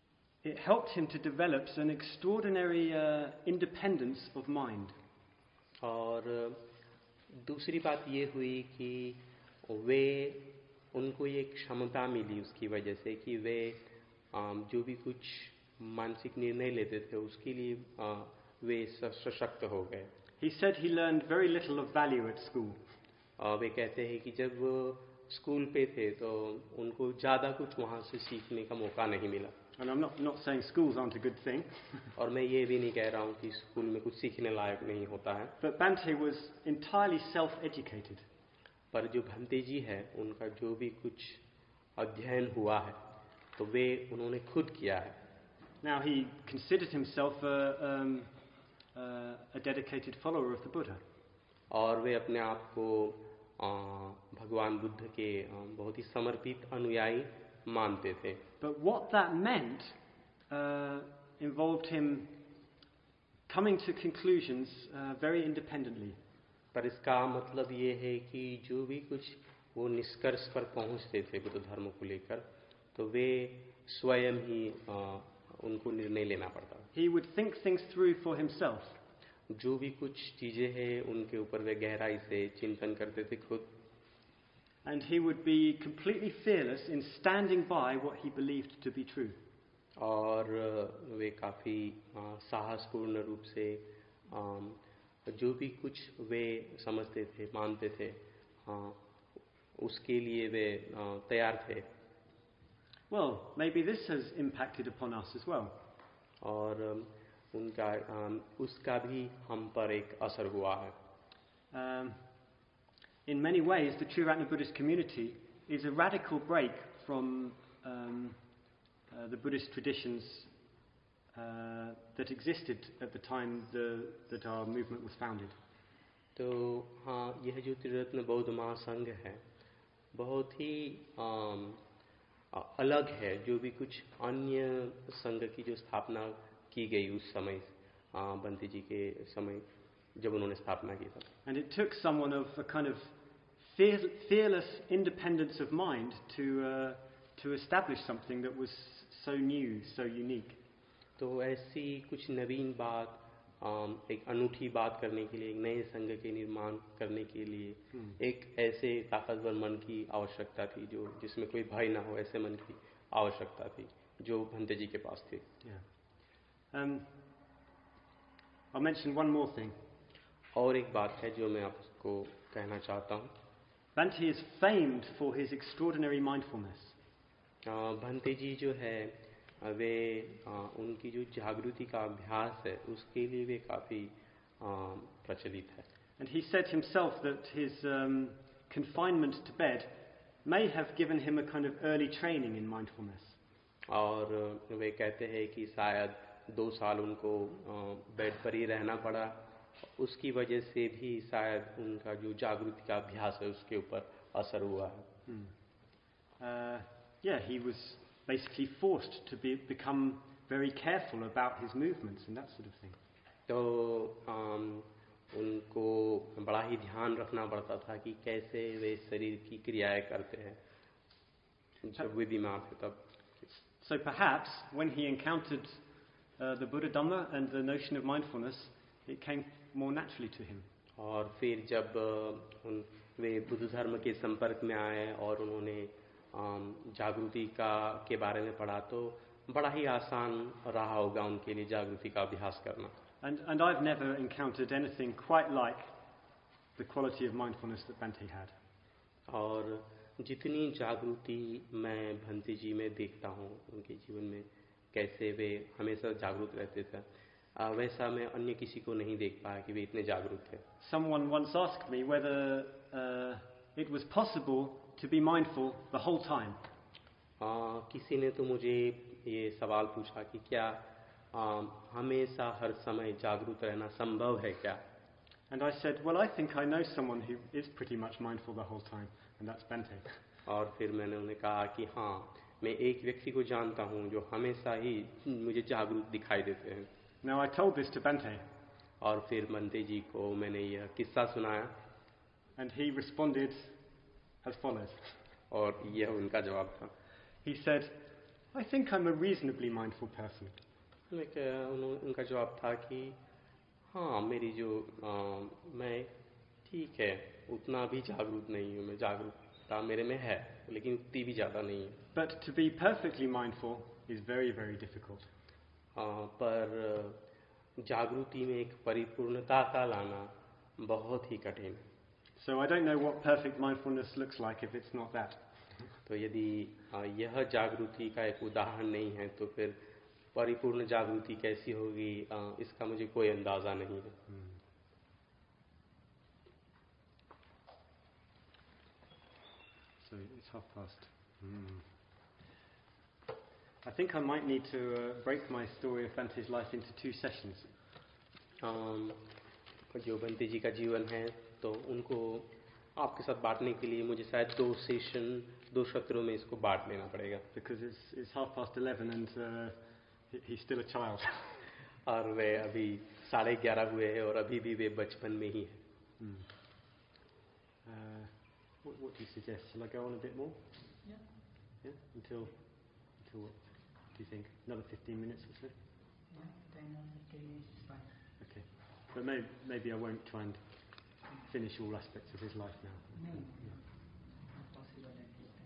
it helped him to develop an extraordinary uh, independence of mind. और दूसरी बात ये हुई कि वे उनको ये क्षमता मिली उसकी वजह से कि वे जो भी कुछ मानसिक निर्णय लेते थे उसके लिए वे सशक्त हो गए. He said he learned very little of value at school. वे कहते हैं कि जब वो स्कूल पे थे तो उनको ज़्यादा कुछ वहाँ से सीखने का मौका नहीं मिला. And I'm not, not saying schools aren't a good thing. और मैं ये भी नहीं कह रहा हूँ कि स्कूल में कुछ सीखने लायक नहीं होता है. But Bhante was entirely self-educated. पर जो भंते जी है उनका जो भी कुछ अध्ययन हुआ है तो वे उन्होंने खुद किया है. Now he considered himself a, um, uh, a dedicated follower of the Buddha. और वे अपने आप को भगवान बुद्ध के बहुत ही समर्पित अनुयायी मानते थे. But what that meant uh, involved him coming to conclusions uh, very independently. पर इसका मतलब ये है कि जो भी कुछ वो निष्कर्ष पर पहुंचते थे बुद्ध धर्म को लेकर तो वे स्वयं ही आ, उनको निर्णय लेना पड़ता. He would think things through for himself. जो भी कुछ चीजें हैं उनके ऊपर वे गहराई से चिंतन करते थे खुद. And he would be completely fearless in standing by what he believed to be true. और वे काफी साहसपूर्ण रूप से जो भी कुछ वे समझते थे मानते थे उसके लिए वे तैयार थे. Well, maybe this has impacted upon us as well. और उनका उसका भी हम पर एक असर हुआ है. Um, in many ways, the True Ratna Buddhist community is a radical break from um, uh, the Buddhist traditions uh, that existed at the time the, that our movement was founded. तो हाँ, यह जो त्रिरत्न बौद्ध महासंघ है बहुत ही आम, अलग है जो भी कुछ अन्य संघ की जो स्थापना की गई उस समय बंती जी के समय जब उन्होंने स्थापना की था. And it took someone of a kind of fear, fearless independence of mind to uh, to establish something that was so new, so unique. तो ऐसी कुछ नवीन बात एक अनूठी बात करने के लिए एक नए संघ के निर्माण करने के लिए hmm. एक ऐसे ताकतवर मन की आवश्यकता थी जो जिसमें कोई भय ना हो. ऐसे मन की आवश्यकता थी जो भंते जी के पास थी. Yeah. Um, I'll mention one more thing. और एक बात है जो मैं आपको कहना चाहता हूँ. Bhante is famed for his extraordinary mindfulness. Bhante जी जो है वे उनकी जो जागृति का अभ्यास है उसके लिए वे काफी प्रचलित है. And he said himself that his um, confinement to bed may have given him a kind of early training in mindfulness. और वे कहते हैं कि शायद दो साल उनको बेड पर ही रहना पड़ा उसकी वजह से भी शायद उनका जो जागृति का अभ्यास है उसके ऊपर असर हुआ है. Hmm. Uh, yeah, he was basically forced to be, become very careful about his movements and that sort of thing. तो um, उनको बड़ा ही ध्यान रखना पड़ता था कि कैसे वे शरीर की क्रियाएं करते हैं जब वे बीमार थे तब. So perhaps when he encountered uh, the Buddha Dhamma and the notion of mindfulness, it came more naturally to him. और फिर जब उन वे बुद्ध धर्म के संपर्क में आए और उन्होंने जागृति का के बारे में पढ़ा तो बड़ा ही आसान रहा होगा उनके लिए जागृति का अभ्यास करना. And and I've never encountered anything quite like the quality of mindfulness that Bhante had. और जितनी जागृति मैं भंते जी में देखता हूँ उनके जीवन में कैसे वे हमेशा जागरूक रहते थे वैसा मैं अन्य किसी को नहीं देख पाया कि वे इतने जागरूक थे. Someone once asked me whether uh, it was possible to be mindful the whole time. uh, किसी ने तो मुझे ये सवाल पूछा कि क्या uh, हमेशा हर समय जागरूक रहना संभव है क्या. And I said, well, I think I know someone who is pretty much mindful the whole time, and that's Bhante. और फिर मैंने उन्हें कहा कि हाँ मैं एक व्यक्ति को जानता हूँ जो हमेशा ही मुझे जागरूक दिखाई देते हैं. Now I told this to Bhante. और फिर बंते जी को मैंने यह किस्सा सुनाया. And he responded as follows. और यह उनका जवाब था. He said, I think I'm a reasonably mindful person. एक उनका जवाब था कि हाँ मेरी जो आ, मैं ठीक है उतना भी जागरूक नहीं हूँ मैं जागरूकता मेरे में है लेकिन उतनी भी ज़्यादा नहीं है. But to be perfectly mindful is very, very difficult. आ, पर जागृति में एक परिपूर्णता का लाना बहुत ही कठिन है. So I don't know what perfect mindfulness looks like if it's not that. तो यदि यह जागृति का एक उदाहरण नहीं है तो फिर परिपूर्ण जागृति कैसी होगी इसका मुझे कोई अंदाजा नहीं है. hmm. So it's half past. hmm. I think I might need to uh, break my story of Bante's life into two sessions. um, जो बंते जी का जीवन है तो उनको आपके साथ बांटने के लिए मुझे शायद दो सेशन दो सत्रों में इसको बांट लेना पड़ेगा. Because it's, it's half past eleven and uh, he's still a child. और वे अभी साढ़े ग्यारह हुए हैं और अभी भी वे बचपन में ही हैं. hmm. uh, what, what do you suggest? Shall I go on a bit more? Yeah. Yeah? Until, until what do you think? Another fifteen minutes or so? Yeah, ten or fifteen minutes is fine. Okay. But maybe, maybe I won't try and finish all aspects of his life now. No, no, no. Not possible at this time.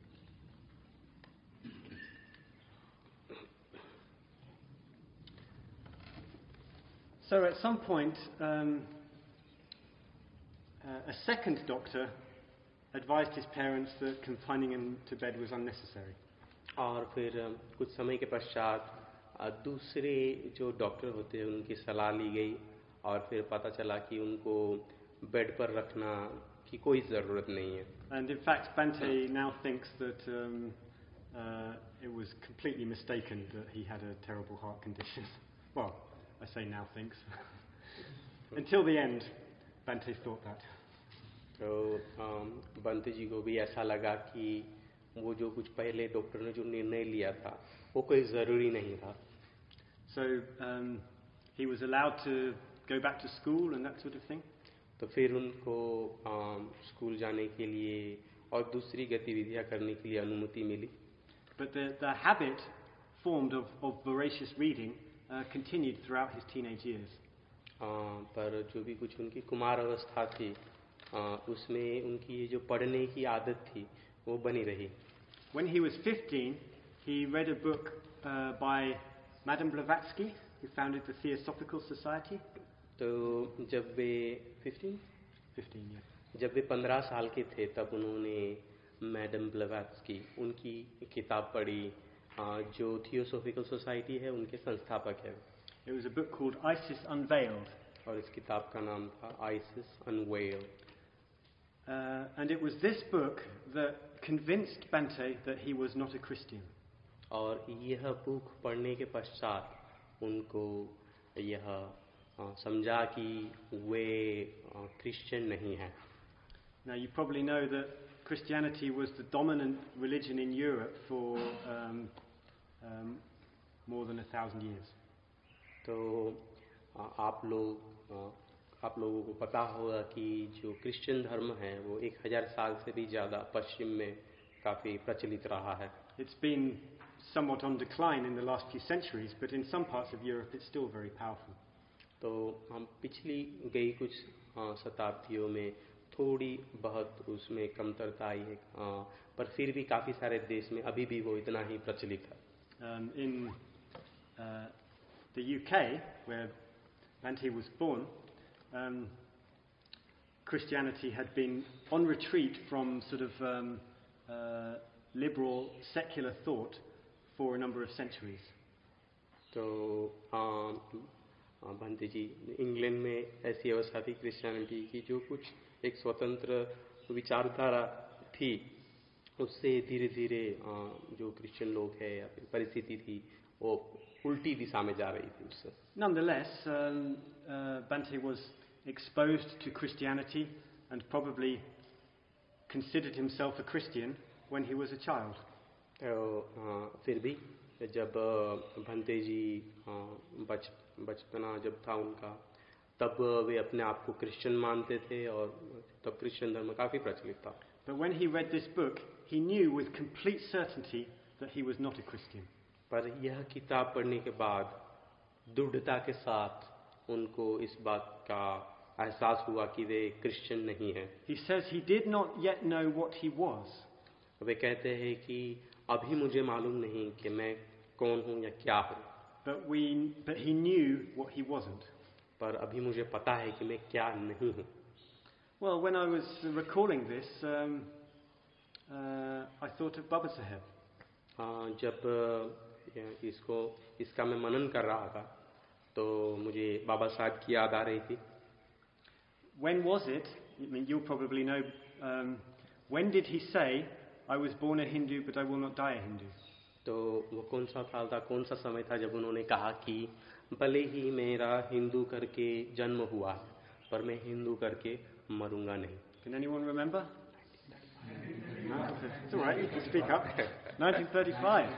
So at some point, um, uh, a second doctor advised his parents that confining him to bed was unnecessary. और फिर कुछ समय के पश्चात दूसरे जो doctor होते हैं उनकी सलाह ली गई और फिर पता चला कि उनको बेड पर रखना की कोई ज़रूरत नहीं है. And in fact, Bante now thinks that um, uh, it was completely mistaken that he had a terrible heart condition. Well, I say now thinks. Until the end, Bante thought that. तो बंते जी को भी ऐसा लगा कि वो जो कुछ पहले डॉक्टर ने जो निर्णय लिया था वो कोई ज़रूरी नहीं था. So um, he was allowed to go back to school and that sort of thing. तो फिर उनको स्कूल जाने के लिए और दूसरी गतिविधियां करने के लिए अनुमति मिली. But the, the habit formed of, of voracious reading uh, continued throughout his teenage years. uh, पर जो भी कुछ उनकी कुमार अवस्था थी uh, उसमें उनकी ये जो पढ़ने की आदत थी वो बनी रही. When he was fifteen, he read a book uh, by Madame Blavatsky, who founded the Theosophical Society. तो जब वे फिफ्टीन fifteen, yeah. जब वे पंद्रह साल के थे तब उन्होंने मैडम ब्लेवात्स्की उनकी किताब पढ़ी जो थियोसॉफिकल सोसाइटी है उनके संस्थापक है. It was a book called Isis Unveiled. और इस किताब का नाम था Isis Unveiled. Uh, and it was this book that convinced Bante that he was not a Christian. और यह बुक पढ़ने के पश्चात उनको यह समझा कि वे क्रिश्चियन नहीं हैं. Now you probably know that Christianity was the dominant religion in Europe for um, um, more than a thousand years. तो आप लोग आप लोगों को पता होगा कि जो क्रिश्चियन धर्म है वो एक हजार साल से भी ज़्यादा पश्चिम में काफ़ी प्रचलित रहा है. It's been somewhat on decline in the last few centuries, but in some parts of Europe it's still very powerful. तो हम पिछली गई कुछ शताब्दियों में थोड़ी बहुत उसमें कमतरता आई है पर फिर भी काफ़ी सारे देश में अभी भी वो इतना ही प्रचलित है. Um, in uh, the U K, where Bante was born, um, Christianity had been on retreat from sort of um, uh, liberal secular thought for a number of centuries. तो बंते जी इंग्लैंड में ऐसी अवस्था थी क्रिश्चियनिटी की जो कुछ एक स्वतंत्र विचारधारा थी उससे धीरे धीरे जो क्रिश्चियन लोग हैं या फिर परिस्थिति थी वो उल्टी दिशा में जा रही थी उससे. Nonetheless, um, uh, Bante was exposed to Christianity and probably considered himself a Christian when he was a child. तो फिर भी जब भंते जी बच बचपना जब था उनका तब वे अपने आप को क्रिश्चियन मानते थे और तब क्रिश्चियन धर्म काफी प्रचलित था. But when he read this book, he knew with complete certainty that he was not a Christian. पर यह किताब पढ़ने के बाद दृढ़ता के साथ उनको इस बात का एहसास हुआ कि वे क्रिश्चियन नहीं हैं। He says he did not yet know what he was, वे कहते हैं कि अभी मुझे मालूम नहीं कि मैं कौन हूँ या क्या हूँ, but we but he knew what he wasn't. पर अभी मुझे पता है कि मैं क्या नहीं हूँ। Well, when I was recalling this, um, uh, I thought of Baba Saheb. हाँ, जब अ, इसको इसका मैं मनन कर रहा था तो मुझे बाबा साहब की याद आ रही थी। When was it? I mean, you'll probably know. Um, when did he say, "I was born a Hindu, but I will not die a Hindu"? तो वो कौन सा साल था, कौन सा समय था जब उन्होंने कहा कि भले ही मेरा हिंदू करके जन्म हुआ है पर मैं हिंदू करके मरूंगा नहीं। Can anyone remember? No, it's all right. You can speak up. nineteen thirty-five.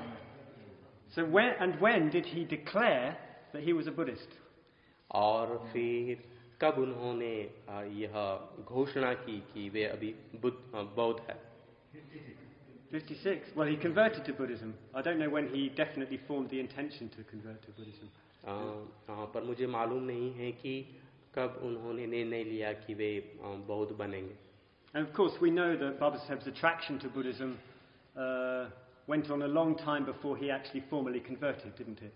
So when and when did he declare that he was a Buddhist? और फिर कब उन्होंने अ, यह घोषणा की कि वे अभी बुद्ध अ, बौद्ध है? fifty-six. Well, he converted to Buddhism. I don't know when he definitely formed the intention to convert to Buddhism. अ, अ, पर मुझे मालूम नहीं है कि कब उन्होंने निर्णय लिया कि वे अ, बौद्ध बनेंगे। And of course, we know that Baba Saheb's attraction to Buddhism uh, went on a long time before he actually formally converted, didn't it?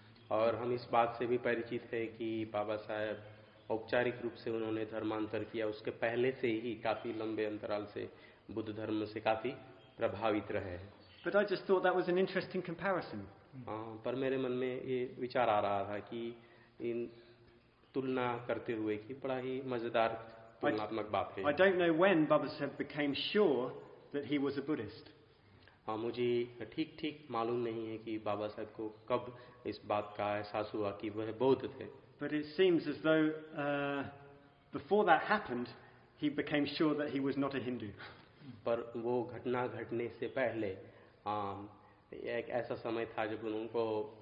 और हम इस बात से भी परिचित है कि बाबा साहब औपचारिक रूप से उन्होंने धर्मांतर किया, उसके पहले से ही काफी लंबे अंतराल से बुद्ध धर्म से काफी प्रभावित रहे हैं। But I just thought that was an interesting comparison. हाँ, पर मेरे मन में ये विचार आ रहा था कि इन तुलना करते हुए कि बड़ा ही मजेदार तुलनात्मक बात है। I don't know when Baba Saheb became sure that he was a Buddhist. हाँ, मुझे ठीक ठीक मालूम नहीं है कि बाबा साहब को कब इस बात का एहसास हुआ कि वह बौद्ध थे। But it seems as though uh, before that happened, he became sure that he was not a Hindu. पर वो घटना घटने से पहले आम, एक ऐसा समय था जब उनको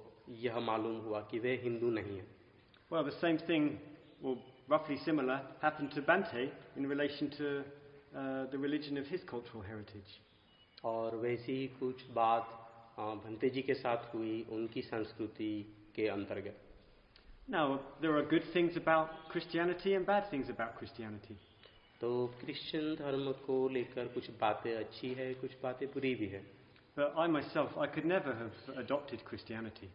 यह मालूम हुआ कि वे हिंदू नहीं हैं। Well, the same thing, or roughly similar, happened to Bante in relation to uh, the religion of his cultural heritage. और वैसी ही कुछ बात आ, भंते जी के साथ हुई उनकी संस्कृति के अंतर्गत। Now, there are good things about Christianity and bad things about Christianity. तो क्रिश्चियन धर्म को लेकर कुछ बातें अच्छी है, कुछ बातें बुरी भी है। But I myself, I could never have adopted Christianity.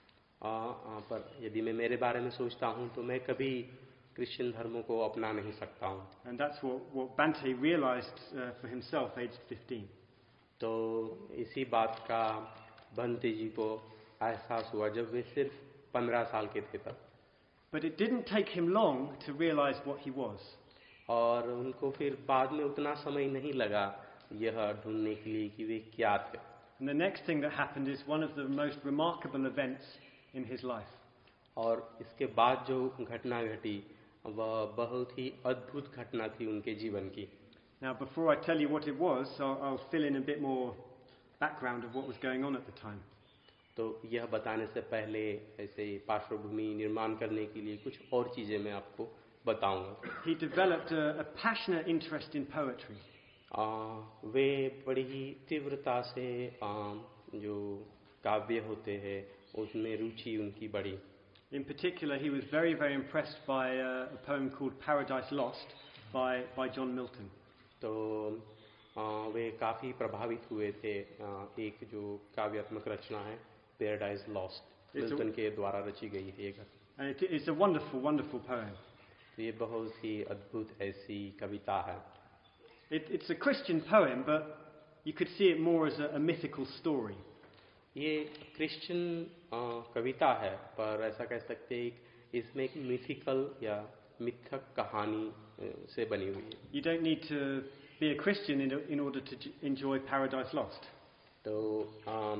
आ, आ, पर यदि मैं मेरे बारे में सोचता हूँ तो मैं कभी क्रिश्चियन धर्म को अपना नहीं सकता हूँ। And that's what, what Bante realized uh, for himself, aged fifteen. तो इसी बात का भंते जी को एहसास हुआ जब वे सिर्फ पंद्रह साल के थे तब। But it didn't take him long to realize what he was. और उनको फिर बाद में उतना समय नहीं लगा यह ढूंढने के लिए कि वे क्या थे। And the next thing that happened is one of the most remarkable events in his life. और इसके बाद जो घटना घटी वह बहुत ही अद्भुत घटना थी उनके जीवन की। Now, before I tell you what it was, I'll, I'll fill in a bit more background of what was going on at the time. तो यह बताने से पहले ऐसे पार्श्वभूमि निर्माण करने के लिए कुछ और चीजें मैं आपको बताऊंगा। He developed a, a passionate interest in poetry. आ, वे बड़ी ही तीव्रता से आ, जो काव्य होते हैं उसमें रुचि उनकी बढ़ी। In particular, he was very, very impressed by a, a poem called Paradise Lost by, by John Milton. तो आ, वे काफी प्रभावित हुए थे। आ, एक जो काव्यात्मक रचना है पैराडाइज लॉस्ट, मिल्टन के द्वारा रची गई है ये। And it, it's a wonderful, wonderful poem. तो ये बहुत ही अद्भुत ऐसी कविता है। It, it's a Christian poem, but you could see it more as a, a mythical story. ये क्रिश्चियन कविता है पर ऐसा कह सकते हैं इसमें एक मिथिकल या मिथक कहानी अ, से बनी हुई है। You don't need to be a Christian in, in order to j- enjoy Paradise Lost. तो आम,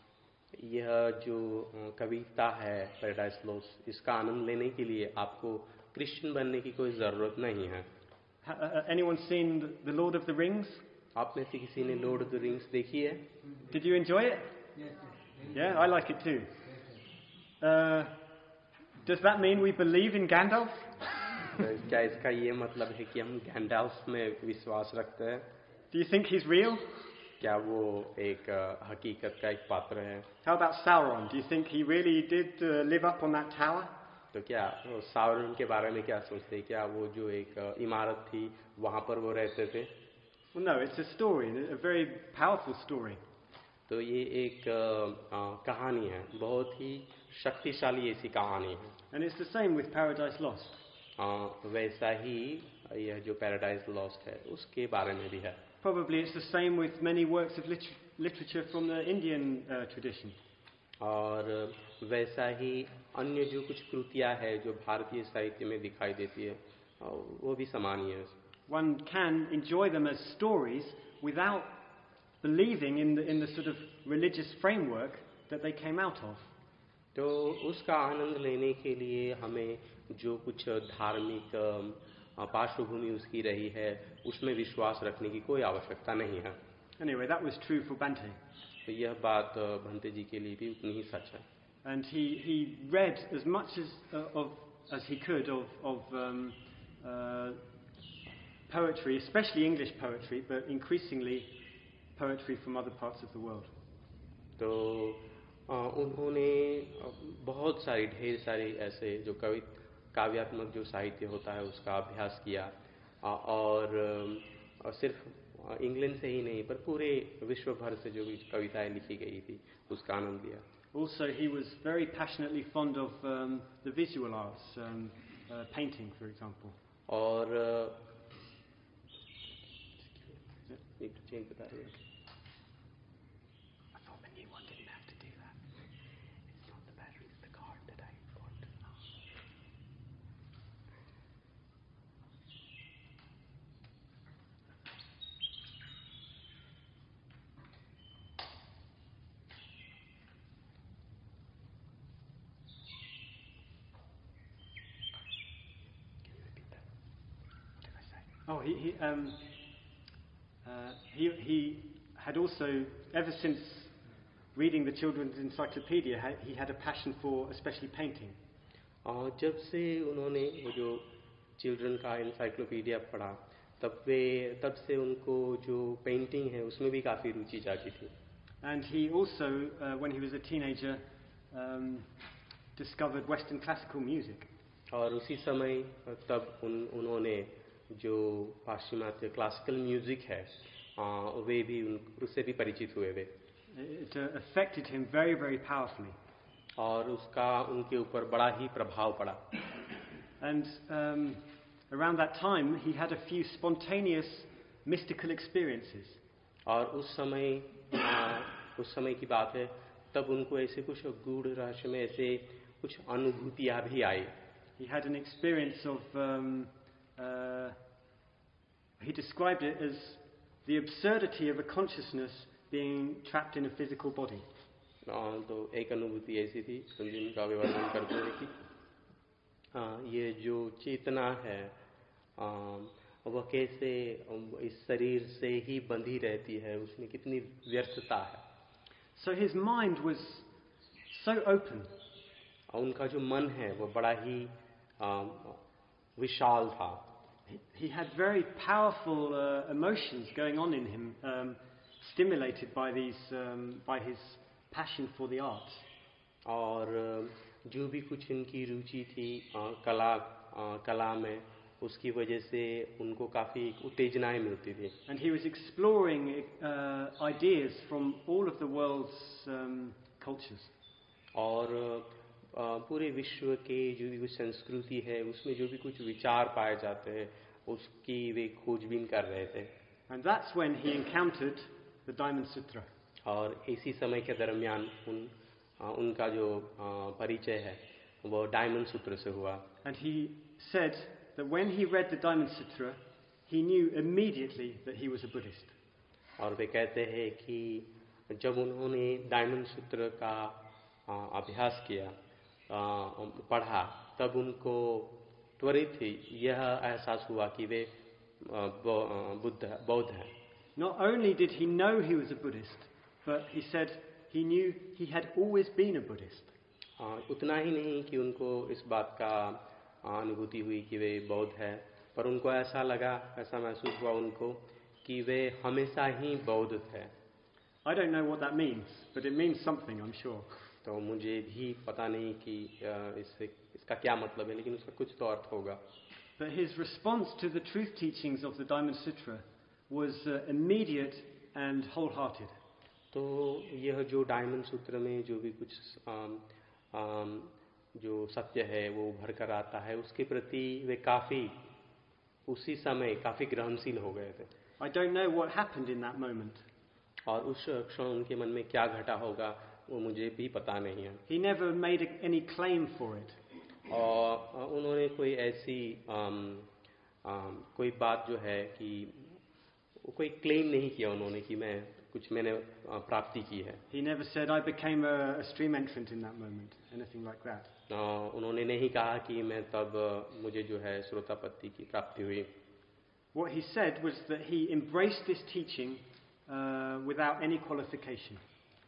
यह जो अ, कविता है पैराडाइज लॉस्ट, इसका आनंद लेने के लिए आपको क्रिश्चियन बनने की कोई जरूरत नहीं है। Ha, uh, anyone seen The Lord of the Rings? आप में से किसी ने लॉर्ड ऑफ द रिंग्स देखी है? Did you enjoy it? Yeah, I like it too. Uh, does that mean we believe in Gandalf? तो क्या इसका ये मतलब है कि हम गैंडाल्फ में विश्वास रखते हैं? Do you think he's real? क्या वो एक अ, हकीकत का एक पात्र है? How about Sauron? Do you think he really did uh, live up on that tower? तो क्या वो सावरन के बारे में क्या सोचते हैं? क्या वो जो एक अ, इमारत थी वहां पर वो रहते थे? Well, no, it's a story, a very powerful story. तो ये एक अ, अ, कहानी है, बहुत ही शक्तिशाली ऐसी कहानी है। And it's the same with Paradise Lost. अ, वैसा ही यह जो पैराडाइज लॉस्ट है उसके बारे में भी है। Probably it's the same with many works of lit- literature from the Indian uh, tradition. और वैसा ही अन्य जो कुछ कृतियां है जो भारतीय साहित्य में दिखाई देती है अ, वो भी समान ही है। One can enjoy them as stories without believing in the, in the sort of religious framework that they came out of. तो उसका आनंद लेने के लिए हमें जो कुछ धार्मिक अ, पार्श्वभूमि उसकी रही है उसमें विश्वास रखने की कोई आवश्यकता नहीं है। Anyway, that was true for Bante. तो यह बात अ, भंते जी के लिए भी उतनी ही सच है। And he, he read as much as, uh, of, as he could of, of um, uh, poetry, especially English poetry, but increasingly poetry from other parts of the world. तो अ, उन्होंने अ, बहुत सारी ढेर सारी ऐसे जो कवि काव्यात्मक जो साहित्य होता है उसका अभ्यास किया अ, और अ, सिर्फ अ, इंग्लैंड से ही नहीं पर पूरे विश्व भर से जो भी कविताएं लिखी गई थी उसका आनंद लिया। Also, he was very passionately fond of um, the visual arts, um, uh, painting, for example. और अ, एक चेंज बता रही है। I thought the new one didn't have to do that. It's not the battery, it's the card that I got. Can you repeat that? What did I say? Oh, he he, um, uh, he he had also, ever since reading the children's encyclopedia, ha- he had a passion for especially painting. और जब से उन्होंने वो जो children का encyclopedia पढ़ा तब वे तब से उनको जो पेंटिंग है उसमें भी काफ़ी रुचि जागी थी। And he also, uh, when he was a teenager, um, discovered Western classical music. और उसी समय तब उन उन्होंने जो पाश्चिमात्य क्लासिकल म्यूजिक है आ, वे भी उन उससे भी परिचित हुए वे It uh, affected him very, very powerfully. और उसका उनके ऊपर बड़ा ही प्रभाव पड़ा। And um, around that time, he had a few spontaneous mystical experiences. और उस समय आ, उस समय की बात है तब उनको ऐसे कुछ गूढ़ रहस्य में ऐसे कुछ अनुभूतियां भी आई। He had an experience of, um, uh, he described it as the absurdity of a consciousness being trapped in a physical body. आ, तो एक अनुभूति ऐसी थी जिनका विवरण करते हैं कि आ, ये जो चेतना है आ, वह कैसे इस शरीर से ही बंधी रहती है, उसमें कितनी व्यर्थता है। So his mind was so open. और उनका जो मन है वो बड़ा ही आ, विशाल था। He, he had very powerful uh, emotions going on in him, um, stimulated by these, um, by his passion for the arts. और जो भी कुछ इनकी रुचि थी आ, कला आ, कला में, उसकी वजह से उनको काफ़ी उत्तेजनाएं मिलती थी। And he was exploring uh, ideas from all of the world's um, cultures. और आ, पूरे विश्व के जो भी कुछ संस्कृति है उसमें जो भी कुछ विचार पाए जाते हैं उसकी वे खोजबीन कर रहे थे। And that's when he encountered the Diamond Sutra. और इसी समय के दरमियान उन आ, उनका जो आ, परिचय है वो डायमंड सूत्र से हुआ। And he said that when he read the Diamond Sutra, he knew immediately that he was a Buddhist. और वे कहते हैं कि जब उन्होंने डायमंड सूत्र का आ, अभ्यास किया, आ, पढ़ा, तब उनको त्वरित ही यह एहसास हुआ कि वे आ, बुद्ध बौद्ध हैं। Not only did he know he was a Buddhist, but he said he knew he had always been a Buddhist. आ, उतना ही नहीं कि उनको इस बात का अनुभूति हुई कि वे बौद्ध है, पर उनको ऐसा लगा, ऐसा महसूस हुआ उनको कि वे हमेशा ही बौद्ध थे। I don't know what that means, but it means something, I'm sure. तो मुझे भी पता नहीं कि अ, इससे इसका क्या मतलब है, लेकिन उसका कुछ तो अर्थ होगा. But his response to the truth teachings of the Diamond Sutra was uh, immediate and wholehearted. तो यह जो डायमंड सूत्र में जो भी कुछ आम, आम, जो सत्य है वो उभर कर आता है, उसके प्रति वे काफी उसी समय काफी ग्रहणशील हो गए थे. I don't know what happened in that moment. और उस क्षण उनके मन में क्या घटा होगा वो मुझे भी पता नहीं है. He never made any claim for it. और उन्होंने कोई ऐसी आम, आम, कोई बात जो है कि कोई क्लेम नहीं किया उन्होंने कि मैं कुछ मैंने प्राप्ति की है. He never said, I became a, a stream entrant in that moment, anything like that. उन्होंने नहीं कहा कि मैं तब मुझे जो है श्रोतापत्ति की प्राप्ति हुई. What he said was that he embraced this teaching uh, without any qualification.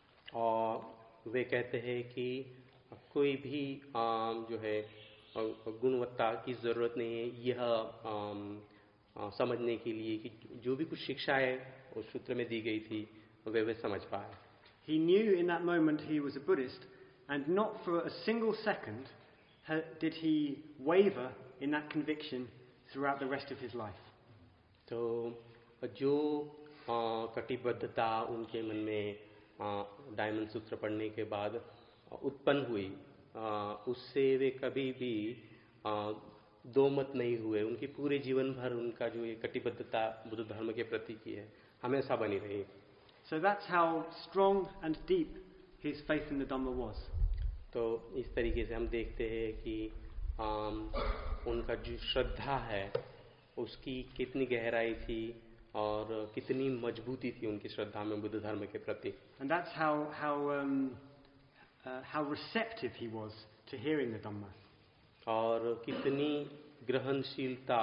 और वे कहते हैं कि कोई भी आम, जो है गुणवत्ता की जरूरत नहीं है यह आम, आ, समझने के लिए कि जो भी कुछ शिक्षाएं उस सूत्र में दी गई थी वे वे समझ पाए. He knew in that moment he was a Buddhist, and not for a single second ha- did he waver in that conviction throughout the rest of his life. तो जो आ, कटिबद्धता उनके मन में डायमंड सूत्र पढ़ने के बाद उत्पन्न हुई, आ, उससे वे कभी भी आ, दो मत नहीं हुए. उनके पूरे जीवन भर उनका जो ये कटिबद्धता बुद्ध धर्म के प्रति की है हमेशा बनी रही. So that's how strong and deep his faith in the Dhamma was. तो इस तरीके से हम देखते हैं कि आम, उनका जो श्रद्धा है उसकी कितनी गहराई थी और कितनी मजबूती थी उनकी श्रद्धा में बुद्ध धर्म के प्रति. And that's how how um, uh, how receptive he was to hearing the Dhamma. और कितनी ग्रहणशीलता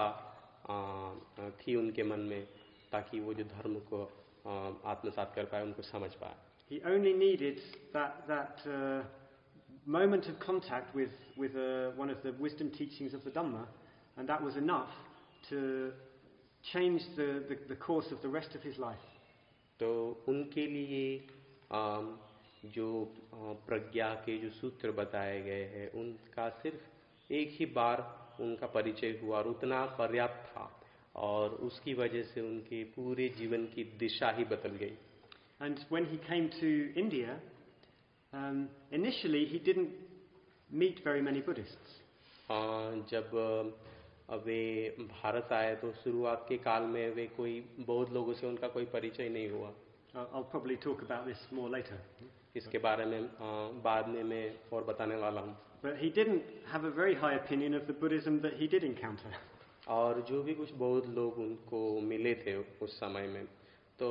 थी उनके मन में ताकि वो जो धर्म को आत्मसात कर पाए, उनको समझ पाए. He only needed that that uh, moment of contact with with uh, one of the wisdom teachings of the Dhamma, and that was enough to change the, the, the course of the rest of his life. तो उनके लिए जो प्रज्ञा के जो सूत्र बताए गए हैं उनका सिर्फ एक ही बार उनका परिचय हुआ और उतना पर्याप्त था, और उसकी वजह से उनके पूरे जीवन की दिशा ही बदल गई. And when he came to India, um, initially he didn't meet very many Buddhists. जब वे भारत आए तो शुरुआत के काल में वे कोई बौद्ध लोगों से उनका कोई परिचय नहीं हुआ. I'll probably talk about this more later. इसके बारे में बाद में मैं और बताने वाला हूँ. But he didn't have a very high opinion of the Buddhism that he did encounter. और जो भी कुछ बौद्ध लोग उनको मिले थे उस समय में, तो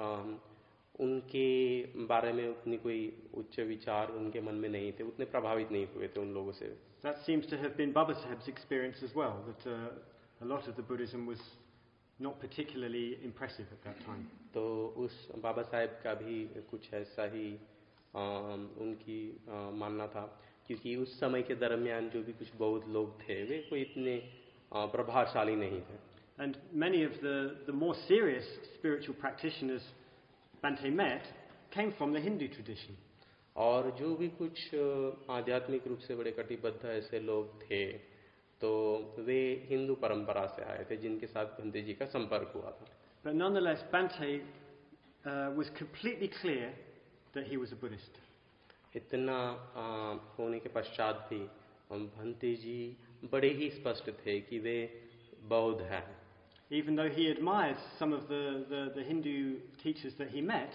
उनके बारे में उतनी कोई उच्च विचार उनके मन में नहीं थे, उतने प्रभावित नहीं हुए थे उन लोगों से. That seems to have been Baba Saheb's experience as well, that uh, a lot of the Buddhism was not particularly impressive at that time. तो उस बाबा साहेब का भी कुछ ऐसा ही आ, उनकी आ, मानना था, क्योंकि उस समय के दरमियान जो भी कुछ बौद्ध लोग थे वे कोई इतने प्रभावशाली नहीं थे. And many of the, the more serious spiritual practitioners Bhante met came from the Hindu tradition. और जो भी कुछ आध्यात्मिक रूप से बड़े कटिबद्ध ऐसे लोग थे तो वे हिंदू परंपरा से आए थे जिनके साथ बंते जी का संपर्क हुआ था. But nonetheless, Bhante uh, was completely clear that he was a Buddhist. इतना आ, होने के पश्चात भी बंते जी बड़े ही स्पष्ट थे कि वे बौद्ध हैं. Even though he admired some of the, the, the Hindu teachers that he met,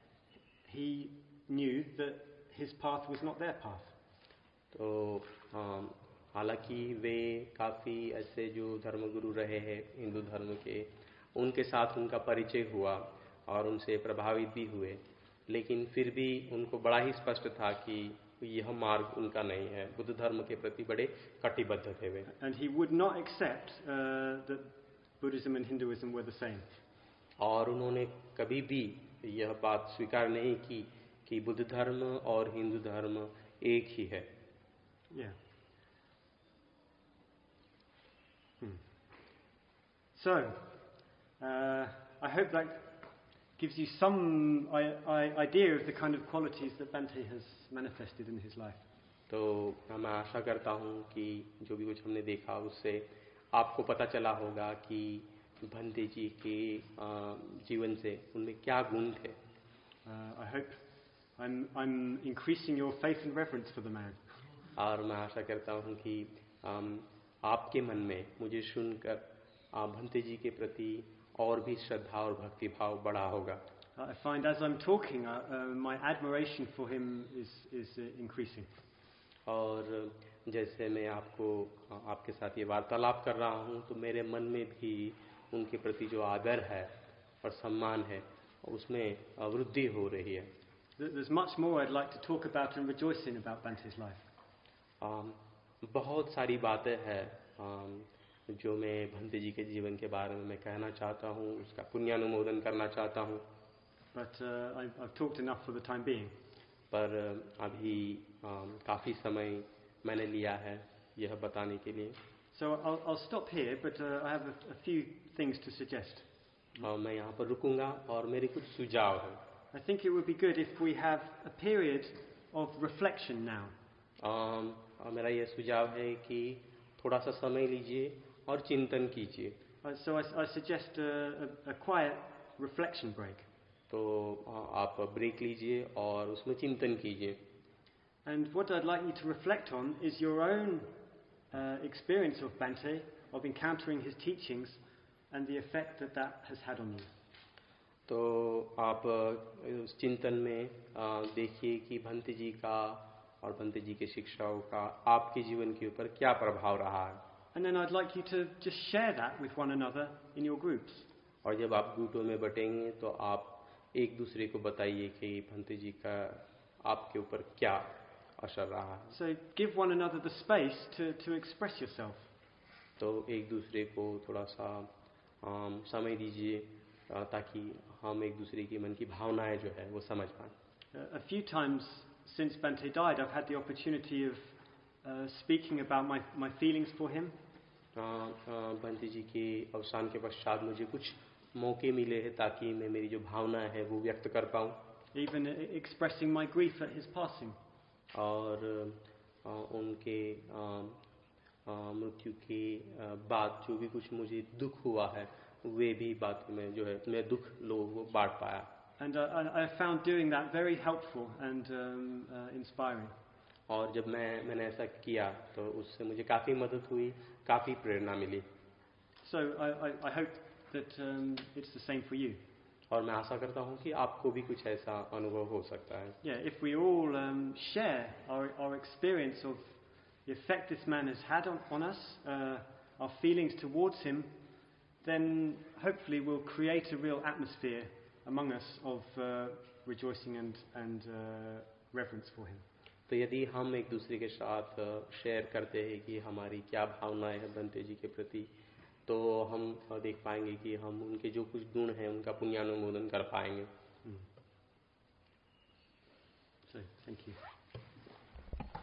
he knew that his path was not their path. तो हालांकि वे काफ़ी ऐसे जो धर्मगुरु रहे हैं हिंदू धर्म के, उनके साथ उनका परिचय हुआ और उनसे प्रभावित भी हुए, लेकिन फिर भी उनको बड़ा ही स्पष्ट था कि यह मार्ग उनका नहीं है. बुद्ध धर्म के प्रति बड़े कटिबद्ध थे वे. And he would not accept uh, that Buddhism and Hinduism were the same. और उन्होंने कभी भी यह बात स्वीकार नहीं की कि बुद्ध धर्म और हिंदू धर्म एक ही है. Yeah. Hmm. So, uh, I hope that gives you some I, I, idea of the kind of qualities that Bhante has manifested in his life. तो मैं आशा करता हूँ कि जो भी कुछ हमने देखा उससे आपको पता चला होगा कि भंते जी के जीवन से उनमें क्या गुण थे. Uh, I hope I'm, I'm increasing your faith and reverence for the man. और मैं आशा करता हूँ कि आपके मन में मुझे सुनकर भंते जी के प्रति और भी श्रद्धा और भक्ति भाव बढ़ा होगा. I find as I'm talking, uh, uh, my admiration for him is, is uh, increasing. और जैसे मैं आपको आपके साथ ये वार्तालाप कर रहा हूँ तो मेरे मन में भी उनके प्रति जो आदर है और सम्मान है उसमें वृद्धि हो रही है. There's much more I'd like to talk about and rejoice in about Bhante's life. um, बहुत सारी बातें हैं um, जो मैं भंते जी के जीवन के बारे में मैं कहना चाहता हूँ, उसका पुण्यानुमोदन करना चाहता हूँ. But uh, I've, I've talked enough for the time being. पर अभी um, काफी समय मैंने लिया है यह बताने के लिए. So I'll, I'll stop here, but uh, I have a, a few things to suggest. uh, मैं यहाँ पर रुकूंगा और मेरे कुछ सुझाव हैं. I think it would be good if we have a period of reflection now. um, मेरा यह सुझाव है कि थोड़ा सा समय लीजिए और चिंतन कीजिए. Uh, so I, I suggest a, a, a quiet reflection break. तो आप ब्रेक लीजिए और उसमें चिंतन कीजिए. And what I'd like you to reflect on is your own uh, experience of Bhante, of encountering his teachings, and the effect that that has had on you. तो आप उस चिंतन में देखिए कि भंते जी का और भंते जी के शिक्षाओं का आपके जीवन के ऊपर क्या प्रभाव रहा है. And then I'd like you to just share that with one another in your groups. और जब आप गुटों में बटेंगे तो आप एक दूसरे को बताइए कि भंते जी का आपके ऊपर क्या असर रहा है. So give one another the space to, to express yourself. तो एक दूसरे को थोड़ा सा um, समय दीजिए ताकि हम एक दूसरे की मन की भावनाएं जो है वो समझ पाएं. A few times since Bhante died, I've had the opportunity of uh, speaking about my, my feelings for him. Bhante जी के अवसान के पश्चात मुझे कुछ मौके मिले हैं ताकि मैं मेरी जो भावनाएं हैं वो व्यक्त कर पाऊं. Even expressing my grief at his passing. और उनके मृत्यु के बाद जो भी कुछ मुझे दुख हुआ है वे भी बात में जो है मैं दुख लोगों को बांट पाया. And uh, I found doing that very helpful and um, uh, inspiring. और जब मैं मैंने ऐसा किया तो उससे मुझे काफी मदद हुई, काफी प्रेरणा मिली. So I, I, I hope that um, it's the same for you. और मैं आशा करता हूँ कि आपको भी कुछ ऐसा अनुभव हो सकता है. Yeah, if we all um, share our, our experience of the effect this man has had on, on us, uh, our feelings towards him, then hopefully we'll create a real atmosphere among us of uh, rejoicing and, and uh, reverence for him. तो यदि हम एक दूसरे के साथ share करते हैं कि हमारी क्या भावनाएं हैं भंते जी के प्रति, तो हम देख पाएंगे कि हम उनके जो कुछ गुण हैं उनका पुण्यानुमोदन कर पाएंगे. So, thank you.